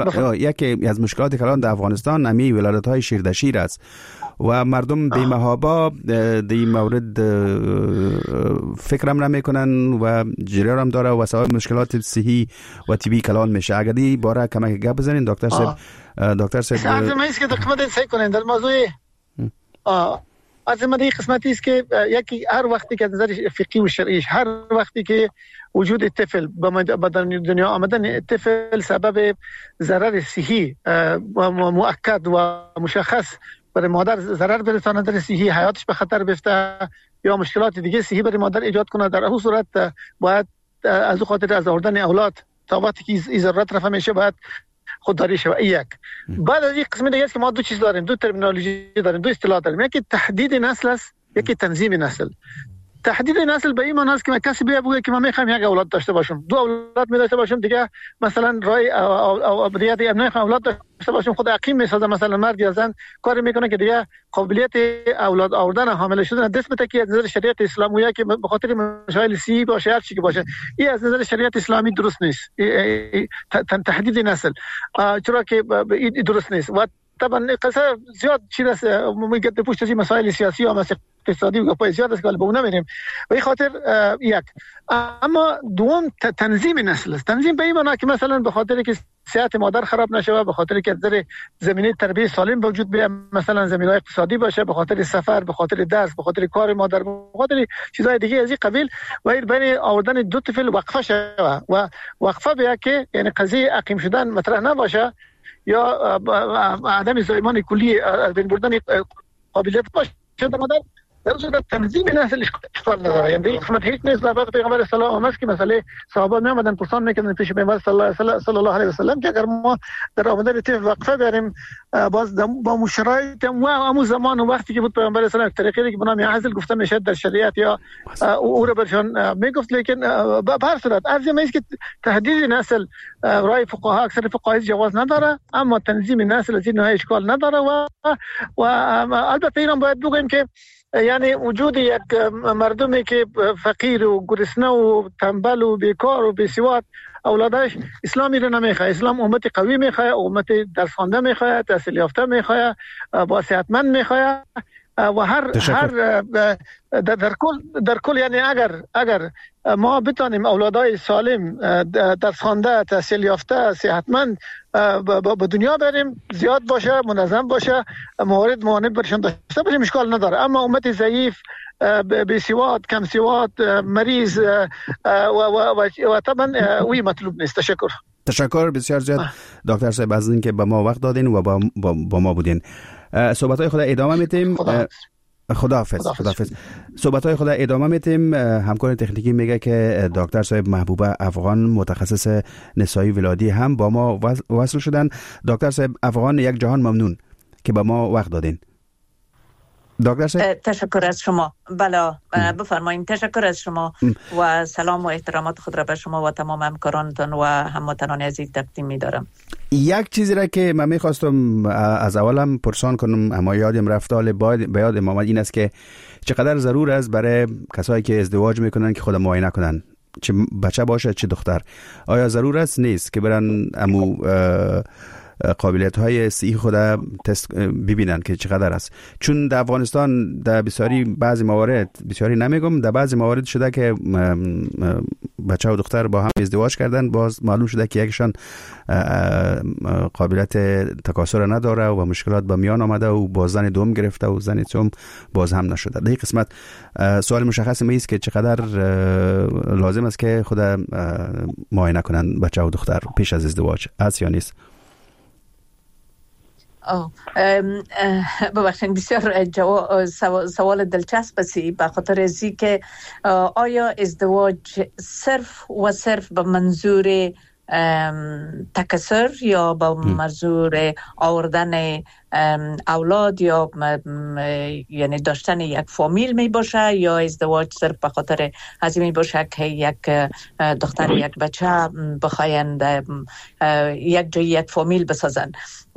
مشکلات کلان در افغانستان امی ولادت‌های شیردشیر است و مردم بی‌محابا در این مورد فکرم نمیکنن و جریان هم داره و سبب مشکلات صحی و طبی کلان میشه. اگر دی باره کمک گپ بزنین دکتر صاحب. دکتر صاحب لازم است که خدمت سعی کنین در موضوع از این قسمتی است که یکی هر وقتی که از نظر فقهی و شرعی، هر وقتی که وجود طفل به دنیا آمدن طفل سبب ضرر صحی و مؤکد و مشخص برای مادر ضرر برساند، در صحی حیاتش به خطر بیفته یا مشکلات دیگه صحی برای مادر ایجاد کنه، در اون صورت باید از خاطر از آوردن اولاد تا وقتی که این ضرورت رفع میشه باید خودداری شود. یک بعد از این قسم دیگه است که ما دو چیز داریم، دو ترمینولوژی داریم، دو اصطلاح داریم. یکی تحدید نسل است، یکی تنظیم نسل. تحدید نسل به این معنی است که کسی بیا بگه که من میخوام یک اولاد داشته باشم، دو اولاد می داشته باشم، دیگه مثلا رای او ابدیت ابنای اولاد داشته باشم، خود عقیم میسازه، مثلا مرد یا زن کاری میکنه که دیگه قابلیت اولاد آوردن حامل شدن دست بده که از نظر شریعت اسلامی که به خاطر مشایل سی باشه هر چی که باشه، این از نظر شریعت اسلامی درست نیست. تحدید نسل چرا که درست نیست و طبعا قصه زیاد چیز است میگه پشت از مسائل سیاسی و مسائل اقتصادی و پای زیاد است که به اون نمیریم. به این خاطر یک، اما دوم تنظیم نسل است. تنظیم به این معنی که مثلا به خاطر که صحت مادر خراب نشه، به خاطر که در زمینه تربیت سالم وجود بیاد، مثلا زمینه اقتصادی باشه، به خاطر سفر، به خاطر درس، به خاطر کار مادر، به خاطر چیزهای دیگه از این قبیل و بین آوردن دو طفل وقفه شود و وقفه بیا که یعنی قضیه عقیم شدن مطرح نباشه یا عدم زایمان کلی از بین بردن قابلیت باشه در مادر در صورت تنظیم نسل اشکال نداره. یعنی قسمت هیچ نیست. در وقت پیغمبر صلی الله علیه و آله که مسئله صحابه می آمدن پرسان میکردن پیش پیغمبر صلی الله علیه و سلم که اگر ما در آمدن طفل وقفه بریم باز با مشرایط و همون زمان و وقتی که بود پیغمبر صلی الله علیه و طریقی که بنام عزل گفته میشه در شریعت یا او رو برشان میگفت، لیکن به هر صورت ارزم است که تحدید نسل رای فقها اکثر فقهای جواز نداره، اما تنظیم نسل از این نوع اشکال نداره و البته اینا باید بگیم که یعنی وجود یک مردمی که فقیر و گرسنه و تنبل و بیکار و بیسواد اولادش اسلامی رو نمیخواه. اسلام امت قوی میخواه، امت درس خوانده میخواه، تحصیل یافته میخواه، با صحتمند میخواه و هر در کل یعنی اگر ما بتانیم اولادای سالم درس خوانده، تحصیل یافته، صحتمند به دنیا بریم، زیاد باشه، منظم باشه، موارد معاند برشون داشته باشیم، اشکال نداره. اما امت ضعیف، بی‌سواد، کم سواد، مریض و طبعا وی مطلوب نیست. تشکر بسیار زیاد دکتر صاحب از اینکه به ما وقت دادین و با ما بودین. صحبت‌های خود ادامه میدیم. خداحافظ. صحبت‌های خود ادامه میدیم. همکار تکنیکی میگه که دکتر صاحب محبوبه افغان متخصص نسایی ولادی هم با ما وصل شدن. دکتر صاحب افغان یک جهان ممنون که با ما وقت دادین. دکتر صاحب تشکر از شما. بله بفرمایید. تشکر از شما و سلام و احترامات خود را به شما و تمام همکارانتان و هموطنان عزیز تقدیم می‌دارم. یک چیزی را که من می‌خواستم از اولم پرسان کنم اما یادم رفت، حال به یادم آمد، این است که چقدر ضرور است برای کسایی که ازدواج میکنن که خود معاینه کنن، چه بچه باشه چه دختر. آیا ضرور است نیست که برن امو قابلیت های صحی خود تست ببینن که چقدر است؟ چون در افغانستان در بسیاری بعضی موارد، بسیاری نمیگم، در بعضی موارد شده که بچه و دختر با هم ازدواج کردن، باز معلوم شده که یکشان قابلیت تکاثر نداره و مشکلات به میان آمده و باز زن دوم گرفته و زن سوم باز هم نشده. در این قسمت سوال مشخص است که چقدر لازم است که خود معاینه کنن بچه و دختر پیش از ازدواج، است یا نیست؟ ببخشید بسیار سوال دلچسب است، به خاطر از اینکه آیا ازدواج صرف به منظور تکثر یا به منظور آوردن اولاد یا یعنی داشتن یک فامیل می باشه، یا ازدواج صرف به خاطر از این می باشه که یک دختر یک بچه بخواین یک جای یک فامیل بسازن؟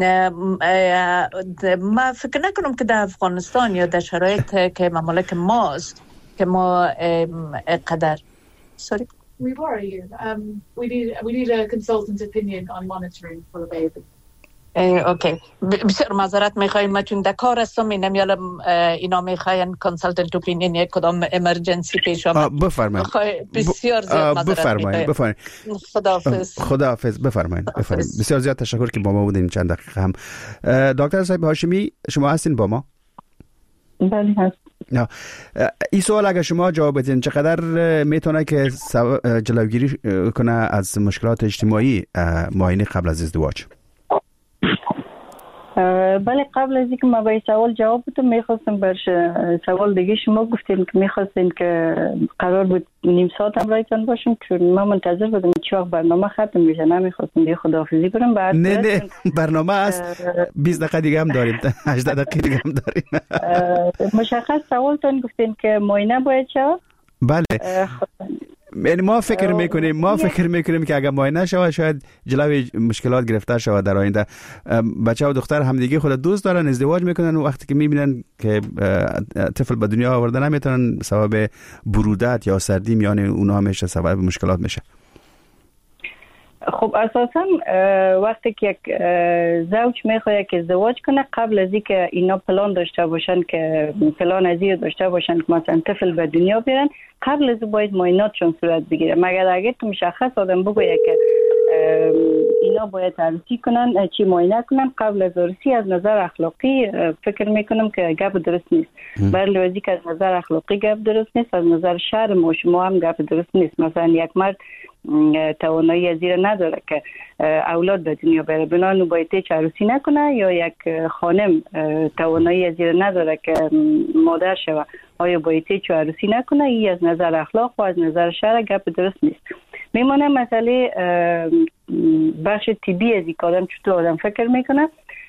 ما فکر نکنم که در افغانستان یا در شرایط که ممالک ماست که ما قدر We worry you. We need a consultant opinion on monitoring for the baby. اوکی. بسیار معذرت میخوایم، ما چون در کار هستم اینم اینا میخواین کنسالتنت اپینین یک کدام امرجنسی پیش آمد. بفرمایید. بسیار زیاد معذرت بفرمایید. خداحافظ. بفرمایید. بسیار زیاد تشکر که با ما بودین چند دقیقه هم. دکتر صاحب هاشمی شما هستین با ما؟ بله هست. این سوال اگر شما جواب بدین چقدر میتونه که جلوگیری کنه از مشکلات اجتماعی معاینه قبل از ازدواج؟ بله قبل از اینکه ما به این سوال جواب بدم میخواستم بر سوال دیگه شما گفتین که میخواستین که قرار بود نیم ساعت هم رایتان باشم، چون ما منتظر بودم چه وقت برنامه ختم میشه، نمیخواستم دیگه خداحافظی کنم. بعد نه برنامه است 20 دقیقه دیگه هم داریم، 18 دقیقه دیگه هم داریم. مشخص سوالتون گفتین که معاینه باید شد؟ بله. یعنی ما فکر میکنیم که اگر معاینه شود شاید جلوی مشکلات گرفته شود در آینده. بچه و دختر همدیگه خود دوست دارن، ازدواج میکنن و وقتی که میبینن که طفل به دنیا آورده نمیتونن، سبب برودت یا سردی میان اونها میشه، سبب مشکلات میشه. خب اساسا وقتی که یک زوج میخواد که ازدواج کنه، قبل از اینکه اینا پلان داشته باشن که پلان ازی داشته باشن که مثلا طفل به دنیا بیارن، قبل از باید معایناتشون صورت بگیره. مگر اگر تو مشخص آدم بگه که اینا باید عروسی کنن، چی معاینه کنن قبل از عروسی، از نظر اخلاقی فکر میکنم که گپ درست نیست. برای وزی که از نظر اخلاقی گپ درست نیست، از نظر شرع ما شما هم گپ درست نیست. مثلا یک مرد توانایی از این نداره که اولاد به دنیا بره، بنابراین باید هیچ عروسی نکنه، یا یک خانم توانایی از این نداره که مادر شوه، آیا باید هیچ عروسی نکنه؟ این از نظر اخلاق و از نظر شرع گپ درست نیست. میمونه مسئله بخش طبی از این که آدم چطور آدم فکر میکنه.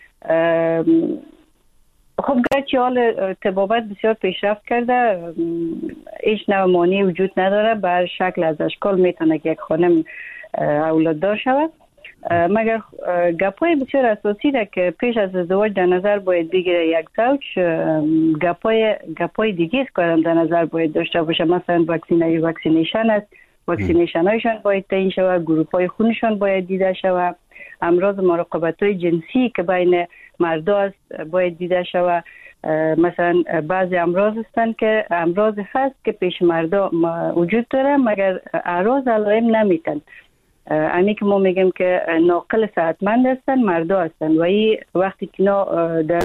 خب گرچه حال طبابت بسیار پیشرفت کرده، هیچ نوع مانعی وجود نداره، بر شکل از اشکال میتونه که یک خانم اولاددار شود، مگر گپای بسیار اساسی ده که پیش از ازدواج در نظر باید بگیره یک زوج. گپای دیگه است که در نظر باید داشته باشه، مثلا واکسینیشن است، واکسینیشن هایشان باید تعیین شود، گروپ های خونشان باید دیده شود، امراض مراقبت های جنسی که بین مردا است باید دیده شود. مثلا بعضی امراض هستند که امراض هست که پیش مردا وجود داره مگر اعراض علائم نمیتن. اینی که ما میگیم که ناقل صحتمند هستن مردا هستن و این وقتی که در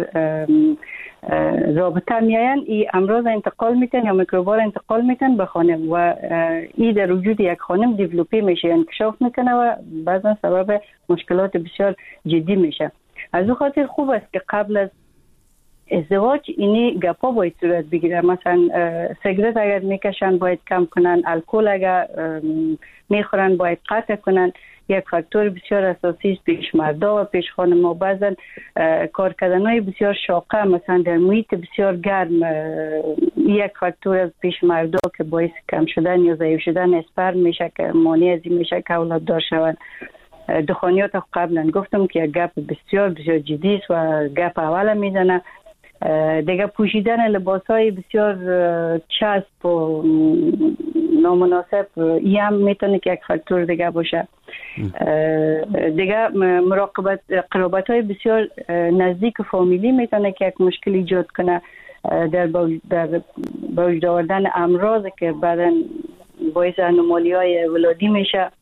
رابطه میاین این امراض انتقال میتن یا میکروبار انتقال میتن به خانم و این در وجود یک خانم دیولوپی میشه، انکشاف میکنه و بعضا سبب مشکلات بسیار جدی میشه. از او خاطر خوب است که قبل از ازدواج اینی گپا باید صورت بگیره. مثلا سیگرت اگر میکشن باید کم کنن، الکل اگر میخورن باید قطع کنن. یک فاکتور بسیار اساسی است پیش مردا و پیش خانم‌ها. بعضن کار کردن‌های بسیار شاقه مثلا در محیط بسیار گرم یک فاکتور از پیش مردا که باعث کم شدن یا ضعیف شدن اسپرم میشه که مانع از این میشه که اولاد دار شوند. دخانیات قبلا گفتم که یک گپ بسیار بسیار جدی است و گپ اول میزنه. دیگه پوشیدن لباس‌های بسیار چسب و نامناسب این هم میتونه که یک فاکتور دیگه باشه. دیگه مراقبت قرابت‌های بسیار نزدیک فامیلی میتونه که یک مشکل ایجاد کنه در به وجود آوردن امراض که بعداً باعث انومالی‌های ولادی میشه.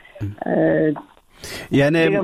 یعنی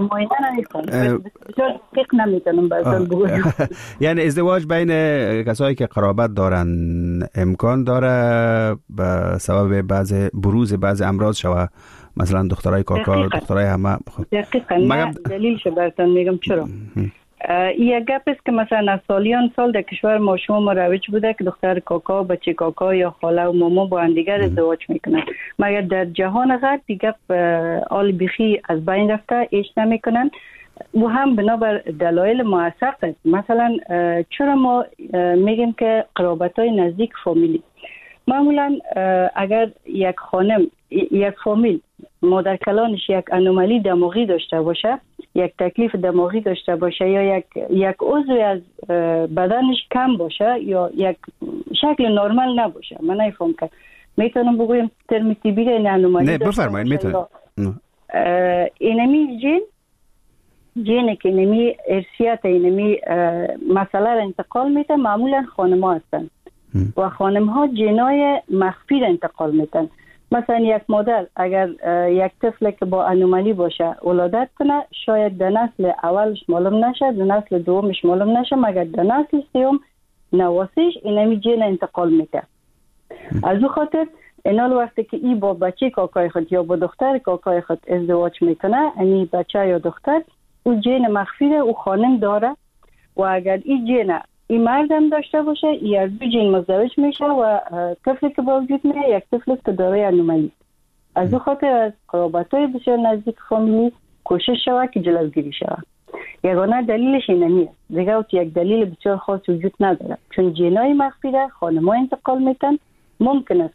یعنی ازدواج بین کسایی که قرابت دارن امکان داره به سبب بروز بعض امراض شوه، مثلا دخترای کاکا، دخترای همه. دقیقاً من دلیلش براتون میگم چرا. یک گپ است که مثلا از سالیان سال در کشور ما شما مروج بوده که دختر کاکا، بچه کاکا یا خاله و ماما با هم دیگر ازدواج میکنن، مگر در جهان غرب دیگه آل بیخی از بین رفته، ایش نمیکنن و هم بنابر دلایل موثق. مثلا چرا ما میگیم که قرابت‌های نزدیک فامیلی، معمولا اگر یک خانم یک فامیل مادر کلانش یک انومالی دماغی داشته باشه، یک تکلیف دماغی داشته باشه یا یک عضو از بدنش کم باشه یا یک شکل نرمال نباشه، من نمیفهم که میتونم بگویم ترم طبی این انومالی نه بفرمایید میتونم. اینمی جینی که اینمی ارثیت اینمی مسئله را انتقال میده معمولا خانم‌ها هستن و خانم‌ها جینای مخفی را انتقال میدن. مثلا یک مادر اگر یک طفل که با انومالی باشه ولادت کنه، شاید در نسل اولش معلوم نشه، در نسل دومش معلوم نشه، مگر در نسل سوم نواسیش اینمی جین انتقال میده. از او خاطر اینال وقتی که ای با بچه کاکای خود یا با دختر کاکای خود ازدواج میکنه، یعنی بچه یا دختر او جین مخفی او خانم داره و اگر این جین این مردم داشته باشه، این دو جین مزدوج میشه و طفلی که با وجود میاد یک طفلی که دارای انومالی. از او خاطر از قرابت‌های بسیار نزدیک فامیلی کوشش شود که جلوگیری شود. یگانه دلیلش اینه، دیگه یک دلیل بسیار خاص وجود نداره، چون جینای مخفی را خانم‌ها انتقال میتن. ممکن است که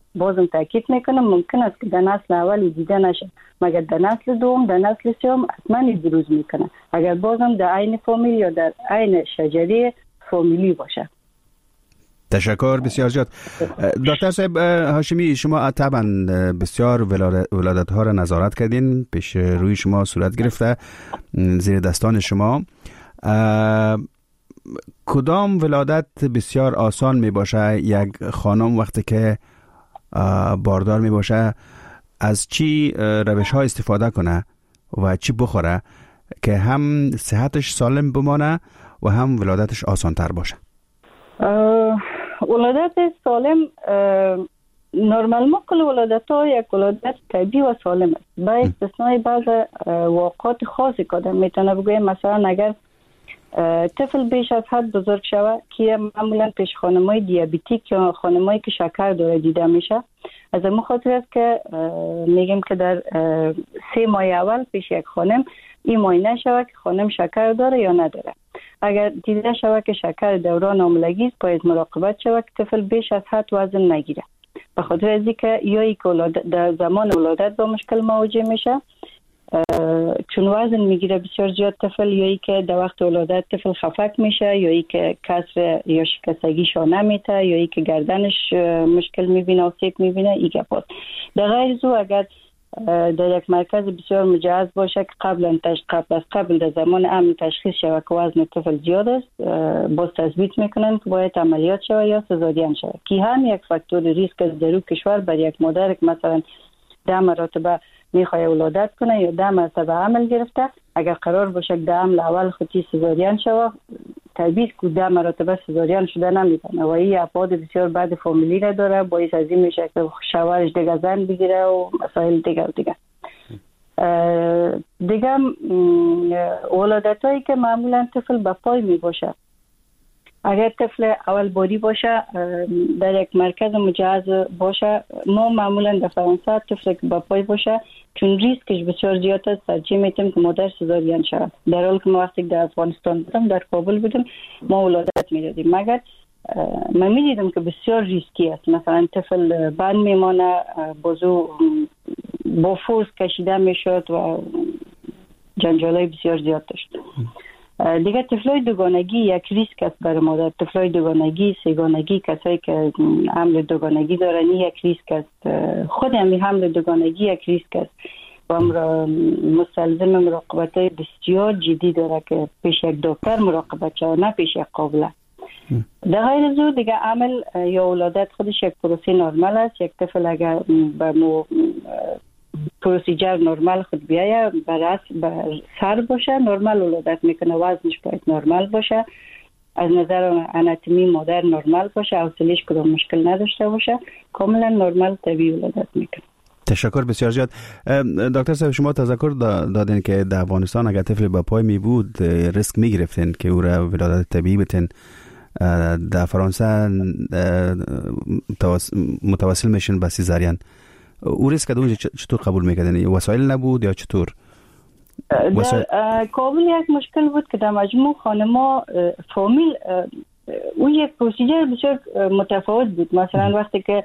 بازم تاکید میکنم ممکن است که در نسل اول دیده نشه، مگر در نسل دوم، در نسل سوم حتما بروز میکنه، اگر بازم در عین فامیل یا در عین شجره فامیلی باشه. تشکر بسیار زیاد. دکتر صاحب هاشمی، شما طبعا بسیار ولادت ها را نظارت کردین، پیش روی شما صورت گرفته، زیر دستان شما. کدام ولادت بسیار آسان می باشه؟ یک خانم وقتی که باردار می باشه از چی روش ها استفاده کنه و چی بخوره که هم صحتش سالم بمانه و هم ولادتش آسان تر باشه؟ ولادت سالم نرمال ما کل ولادت ها یک ولادت طبیعی و سالم است، با استثنای بعض واقعات خاصی که آدم میتونه بگویم. مثلا اگر طفل بیش از حد بزرگ شوه که معمولا پیش خانمای دیابتیک یا خانمایی که شکر داره دیده میشه، از این خاطر است که میگیم که در 3 ماه اول پیش یک خانم این معاینه شوه که خانم شکر داره یا نداره. اگر دیده شوه که شکر دوران حاملگی است، باید مراقبت شوه که طفل بیش از حد وزن نگیره، به خاطر از اینکه یا در زمان ولادت با مشکل مواجه میشه چون وزن میگیره بسیار زیاد طفل، یا ای که در وقت ولادت طفل خفک میشه، یا ای که کسر یا شکستگی شانه میته، یا ای که گردنش مشکل میبینه و سیب میبینه. ای گپاست. در غیر زو اگر در یک مرکز بسیار مجهز باشه که قبل در زمان امن تشخیص شود که وزن طفل زیاد است، باز تثبیت میکنن که باید عملیات شود یا سزارین شود، که هم یک فاکتور ریسک است در کشور بر یک مادر که مثلا 10 مرتبه میخواه ولادت کنه یا 10 مرتبه حمل گرفته، اگر قرار باشه که در حمل اول خودی سزارین شود، طبیعی که 10 مرتبه سزارین شده نمیتونه و این ابعاد بسیار بد فامیلی را داره، باعث از این میشه که شوهرش دیگه زن بگیره و مسائل دیگه. ولادت هایی که معمولا طفل به پای می باشه، اگر طفل اول باری باشه در یک مرکز مجهز باشه، ما معمولا در فرانسه طفل که با پای باشه چون ریسکش بسیار زیاد است ترجیح میدیم که مادر سزارین شود، در حالی که ما وقتی در افغانستان بودم در کابل بودم ما ولادت میدادیم، مگر من میدیدم که بسیار ریسکی است، مثلا طفل بند میمانه، بازو با فورس کشیده میشد و جنجالای بسیار زیاد داشت. دیگه طفلای دوگانگی یک ریسک است برای مادر، طفلای دوگانگی، سگانگی، کسایی که حمل دوگانگی دارن یک ریسک است، خود همین حمل دوگانگی یک ریسک است و مستلزم مراقبت بسیار جدی داره که پیش یک دکتر مراقبت شود، نه پیش یک قابله. در غیر زو دیگه عمل یا ولادت خودش یک پروسه نرمال است. یک طفل اگر به پروسیجر نرمال خود بیایه بر سر باشه نرمال ولادت میکنه، وزنش باید نرمال باشه، از نظر اناتومی مادر نرمال باشه، حوصله‌اش کدام مشکل نداشته باشه، کاملا نرمال طبیعی ولادت میکنه. تشکر بسیار زیاد. دکتر صاحب شما تذکر دادین که در افغانستان اگر طفل با پای می بود ریسک می گرفتین که او را ولادت طبیعی بتین. در فرانسه متوسل میشن به سیزارین. او ریسک اونجا چطور قبول میکردن؟ وسایل نبود یا چطور؟ در کابل یک مشکل بود که در مجموع خانما فامیل اون یک پروسیجر بسیار متفاوت بود. مثلا وقتی که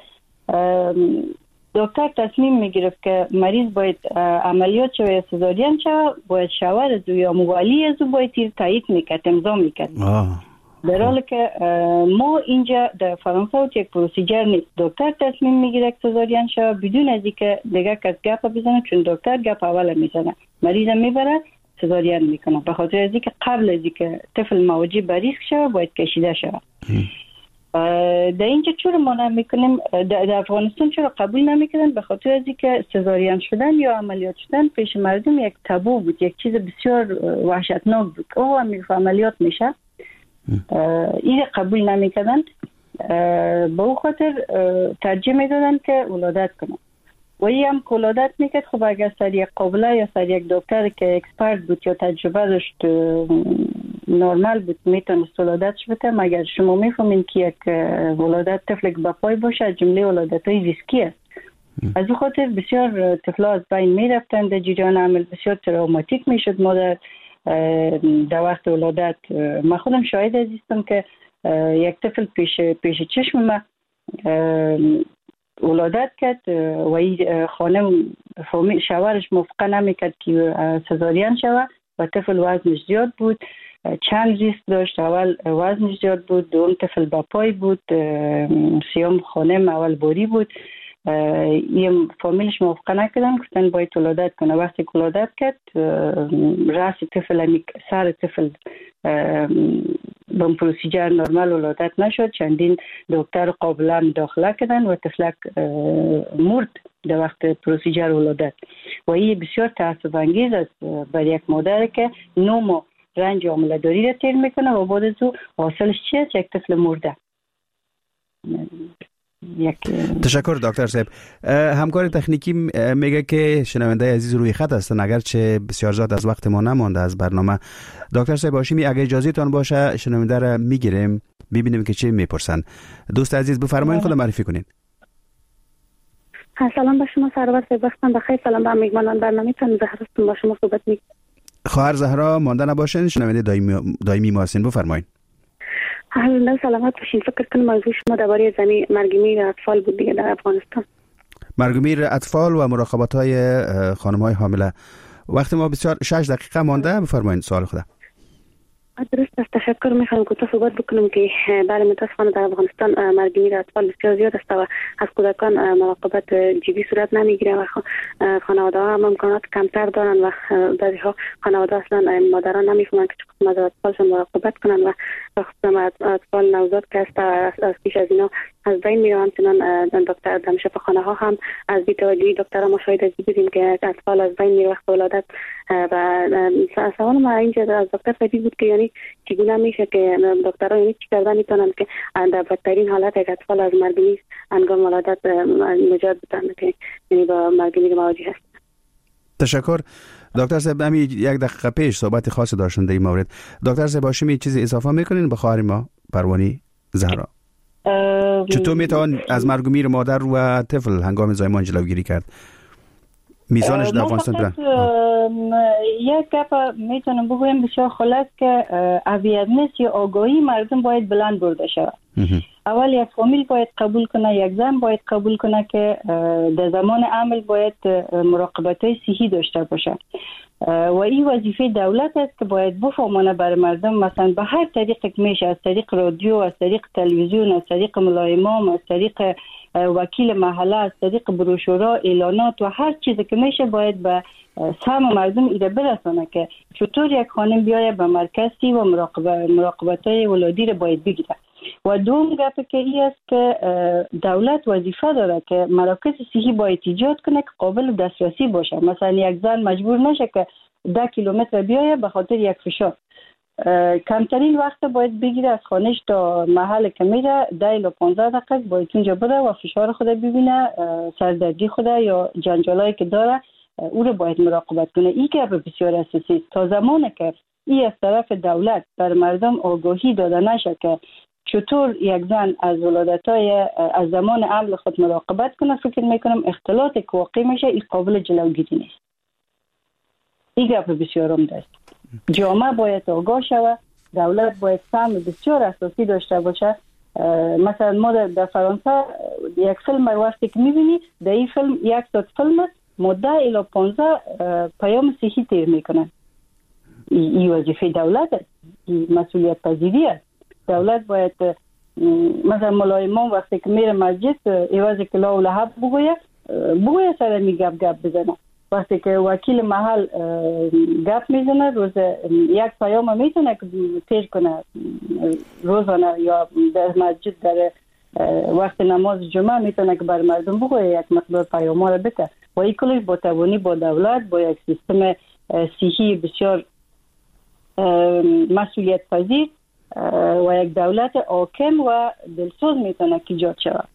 دکتر تصمیم میگرفت که مریض باید عملیات شود یا سزارین شود، باید شوهر از یا موالی از باید تایید میکرد، امضا میکرد. در حالی که ما اینجا در فرانسه یک پروسیجر نیست، دکتر تصمیم میگیره که سزارین شود بدون از اینکه دیگه کس گپ بزنه، چون دکتر گپ اول میزنه مریض میبره سزارین میکنه، به خاطر از اینکه قبل از اینکه طفل مواجه به ریسک شود باید کشیده شود. در اینجا چرا ما نمیکنیم؟ در افغانستان چرا قبول نمیکنن؟ به خاطر از اینکه سزارین شدن یا عملیات شدن پیش مردم یک تابو بود، یک چیز بسیار وحشتناک بود. عملیات میشه این قبول نمیکردن، به او خاطر ترجیح میدادن که ولادت کنن و این هم که ولادت میکرد. خب اگر سر یک قابله یا سر یک دکتر که اکسپرت بود یا تجربه داشت نرمال بود میتونست ولادتش بده، مگر شما میفهمین که یک ولادت طفل که بپای باشه از جمله ولادت های ریسکی است. از او خاطر بسیار طفلا از بین میرفتن، در جریان عمل بسیار تروماتیک میشد مادر در وقت ولادت. من خودم شاهد عزیزم که یک طفل پیش چشم من ولادت کرد و این خانم شوهرش موافقه نمیکرد که سزارین شود و طفل وزنش زیاد بود. چند ریسک داشت. اول وزنش زیاد بود، دوم طفل با پای بود، سیام خانم اول باری بود. یه فامیلش موافقه نکردن، گفتن باید ولادت کنه. وقتی ولادت کرد راس طفل سر طفل با پروسیجر نرمال ولادت نشد. چندین دکتر قابله مداخله کردن و طفلک مرد در وقت پروسیجر ولادت. و این بسیار تأسف انگیز است برای یک مادر که 9 ماه رنج حامله داری را تیر میکنه و بعد از او حاصلش چی است؟ یک طفل مرده. تشکر دکتر صاحب. همکار تکنیکی میگه که شنونده عزیز روی خط هستن، اگرچه بسیار زیاد از وقت ما نمانده از برنامه. دکتر صاحب هاشمی اگه اجازه تان باشه شنونده را میگیریم ببینیم که چی میپرسن. دوست عزیز بفرمایید، خود معرفی کنین. سلام به شما سرور صاحب، وقتتون بخیر. سلام به میهمانان برنامه تان. زهراستون با شما صحبت میکنم. خواهر زهرا مانده نباشین، شنونده دائمی ما هستین، بفرمایید. اهلا سلامت باشین. فکر کنم موضوع شما درباره زمین مرگمیر اطفال بود دیگه در افغانستان. مرگمیر اطفال و مراقبت‌های خانم‌های حامله. وقت ما بسیار 6 دقیقه مانده، بفرمایید سوال خود. درست است. تشکر. میخوام کوتاه صحبت بکنم که بله متاسفانه در افغانستان مرگمیر اطفال بسیار زیاد است و از کودکان مراقبت جدی صورت نمیگیره و خانواده‌ها هم امکانات کمتر دارن و بعضی ها خانواده اصلا مادران نمیفهمن که چطور از اطفالشون مراقبت کنن و خصوصا اطفال نوزاد که از پیش از اینا از بین میره. همچنان دکتر در شفاخانه هم از بی‌توجهی دکترها مشاهده دیدیم که اطفال از بین میره وقت ولادت. و سوال ما اینجا از دکتر پدید بود که یعنی چگونه میشه که دکترها یعنی چی کردن میتونن که در بدترین حالت یک اطفال از مرگ هنگام ولادت نجات بدن که یعنی با مرگ مواجه هست. تشکر دکتر صاحب. همین 1 دقیقه پیش صحبت خاصی داشتن در این مورد. دکتر صاحب هاشمی چیزی اضافه میکنین به خواهر ما پروانی زهرا؟ چطور میتوان از مرگ و میر مادر و طفل هنگام زایمان جلوگیری کرد؟ میزانش در افغانستان برن؟ یک گپ میتونم بگویم بسیار خلاص که اویرنس یا آگاهی مردم باید بلند برده شود. اول یک فامیل باید قبول کنه، یک زن باید قبول کنه که در زمان عمل باید مراقبت‌های صحی داشته باشه و این وظیفه دولت است که باید بفهمانه برای مردم، مثلا به هر طریق که میشه، از طریق رادیو، از طریق تلویزیون، از طریق ملایمام، از طریق وکیل محله، از طریق بروشورها، اعلانات و هر چیزی که میشه باید به سهم مردم ایده برسانه که چطور یک خانم بیایه به مرکزی و مراقبت‌های ولادی رو باید بگیره. و دوم گپ که این است که دولت وظیفه داره که مراکز صحی باید ایجاد کنه که قابل دسترسی باشه. مثلا یک زن مجبور نشه که 10 کیلومتر بیایه به خاطر یک فشار. کمترین وقت باید بگیره از خانهش تا محل که میره 10 الی 15 دقیقه باید اونجا بره و فشار خود ببینه، سردردی خود یا جنجالایی که داره او رو باید مراقبت کنه. این گپ بسیار اساسی است. تا زمانی که این از طرف دولت بر مردم آگاهی داده نشه که چطور یک زن از ولادت‌های از زمان حمل خود مراقبت کنه، فکر میکنم اختلاط که واقع میشه این قابل جلوگیری نیست. این گپ بسیار عمده است. جامعه باید آگاه شود، دولت باید سهم بسیار اساسی داشته باشه. مثلا ما در فرانسه یک فیلم وقتی که میبینی در این فیلم 1 ساعت فیلم است، ما 10 الی 15 پیام صحی تیر میکنن. این وظیفه دولت است، این مسئولیت پذیری است. دولت باید مثلا ملایمان وقتی که میره مسجد ایوازی که لا و لحب بگویه سر می گپ بزنه. وقتی که وکیل محل گپ میزنه روز یک پیام میتونه که تیر کنه روزانه یا در مسجد در وقت نماز جمعه میتونه که بر مردم بگویه یک مقدار پیام ها رو بده و این کلش با توانی با دولت با یک سیستم صحی بسیار مسئولیت پذیر و یک دولت حاکم و دلسوز میتونه که ایجاد شود.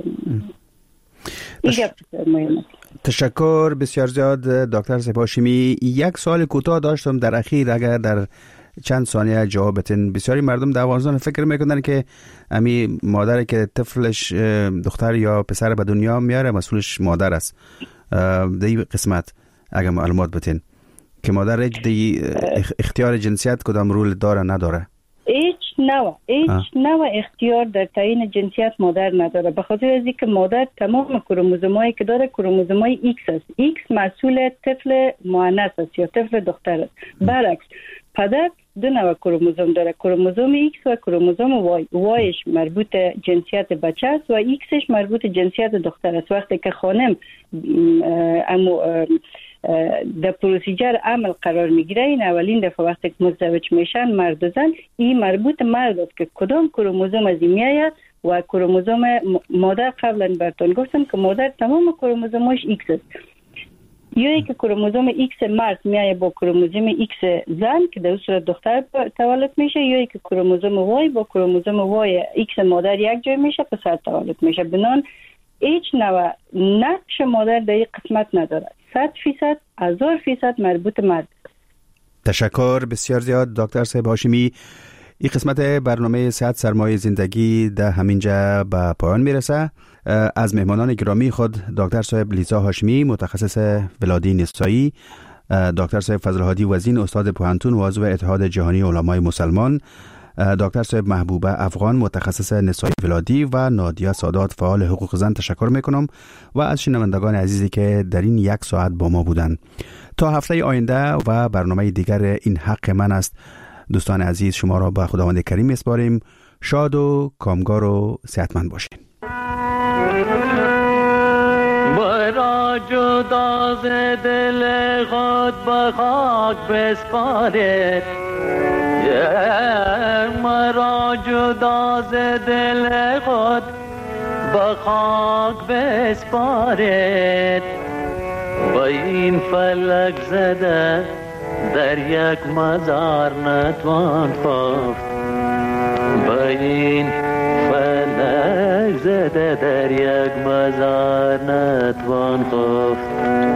تشکر بسیار زیاد دکتر صاحب هاشمی. یک سوال کوتاه داشتم در اخیر، اگر در چند ثانیه جواب بدین. بسیاری مردم در افغانستان فکر میکنن که امی مادری که طفلش دختر یا پسر به دنیا میاره مسئولش مادر است. در این قسمت اگر معلومات بدین که مادر دی اختیار جنسیت کدام رول داره نداره؟ هیچ نوع اختیار در تعیین جنسیت مادر نداره، به خاطر از اینکه مادر تمام کروموزومایی که داره کروموزومای ایکس است. ایکس مسئول طفل مؤنث است یا طفل دختر است. برعکس پدر دو نوع کروموزوم داره، کروموزوم ایکس و کروموزوم وای. وایش مربوط جنسیت بچه است و ایکسش مربوط جنسیت دختر است. وقتی که خانم در پروسیجر عمل قرار میگیره، این اولین دفعه وقتی که مزدوج میشن مرد و زن، این مربوط مرد است که کدام کروموزوم از این میآید و کروموزوم مادر قبلا براتون گفتم که مادر تمام کروموزومش ایکس است. یا که کروموزوم ایکس مرد میآید با کروموزوم ایکس زن که در صورت دختر تولد میشه، یا که کروموزوم وای با کروموزوم وای ایکس مادر یک جای میشه پسر تولد میشه. بنان هیچ نوع نقش مادر در این قسمت نداره. 100% 1000% مربوط مرد. تشکر بسیار زیاد دکتر صاحب هاشمی. این قسمت برنامه صحت سرمایه زندگی در همینجا به پایان میرسه. از مهمانان گرامی خود دکتر صاحب لیزا هاشمی متخصص ولادی نسایی، دکتر صاحب فضل‌الهادی وزین استاد پوهنتون و عضو اتحاد جهانی علمای مسلمان، دکتر صاحب محبوبه افغان متخصص نسایی ولادی و نادیه سادات فعال حقوق زن تشکر میکنم و از شنوندگان عزیزی که در این یک ساعت با ما بودند. تا هفته آینده و برنامه دیگر این حق من است. دوستان عزیز شما را به خداوند کریم میسپاریم. شاد و کامگار و صحتمند باشین. مرا جدا ز دل خود به خاک بسپارید، مرا جدا ز دل خود به خاک بسپارید، با این فلک زده در یک مزار نتوان خفت، با این فلک زده در یک مزار نتوان خفت.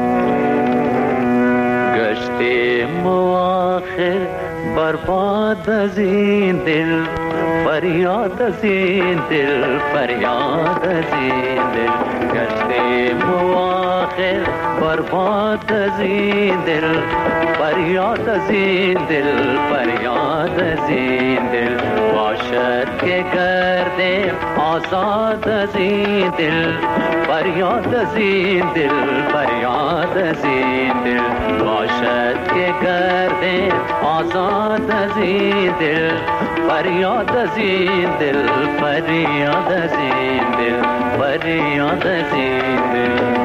گشتیم آخر برباد از این دل، فریاد از این دل، فریاد از این دل. گشتیم آخر برباد از این دل، فریاد از این دل، فریاد از این دل. باشد که کردیم آزاد از این دل، فریاد از این دل، فریاد از این دل. باشد که کردیم آزاد از این دل، فریاد از این دل، فریاد از این دل، فریاد از این دل.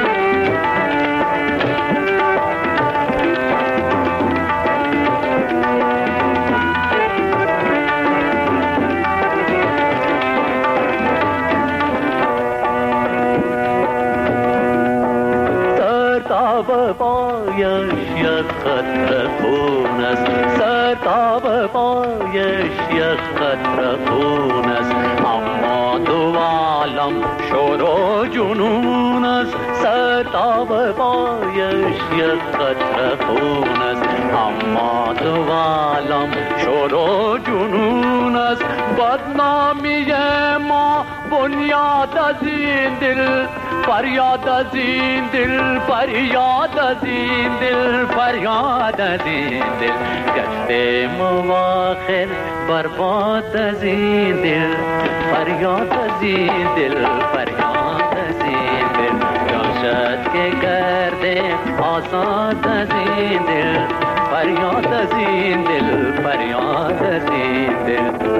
پایش یک قطره خون است، سرتاب پایش یک قطره خون است، اما دو عالم شور و جنون است. سرتاب پایش یک قطره خون است، اما دو عالم شور و جنون است. بدنامی ما بنیاد از این دل، فریاد از این دل، فریاد از این دل، فریاد از این دل. گشتیم آخر برباد از این دل، فریاد از این دل، فریاد از این دل. جاشد که کردیم آزاد از این دل، فریاد از این دل، فریاد از این دل.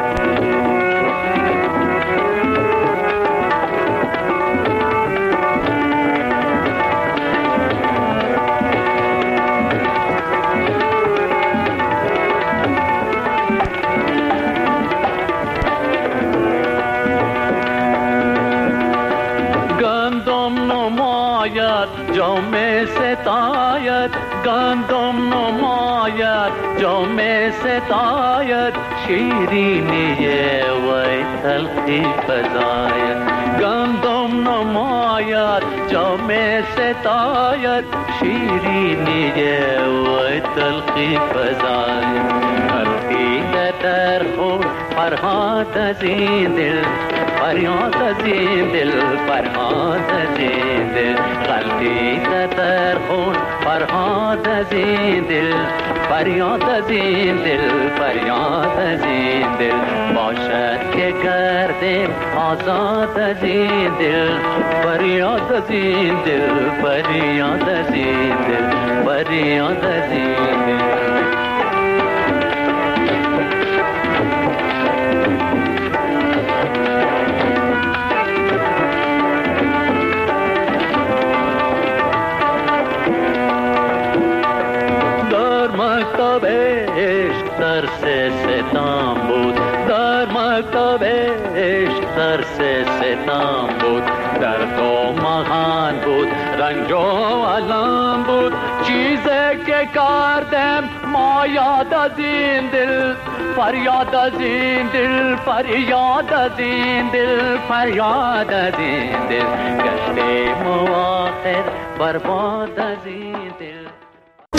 جام ستایت، گندم نماید جام ستایت، شیرینی وی تلخی فزاید. گندم نماید جام ستایت، شیرینی وی تلخی فزاید. تلخی در خون فرهاد از این دل، فریاد از این دل فریاد از این دل غلطی در خون فرهاد از این دل فریاد از این دل فریاد از این دل باشد که گردیم آزاد از این دل فریاد از این دل فریاد از این دل فریاد از این دل مکتب عشق درس ستم بود در مکتب عشق درس ستم بود در تو مهان بود رنج و علم بود چیزی که کردم ما یاد از این دل فریاد از این دل فریاد از این دل فریاد از این دل گشتیم و آخر برباد از این دل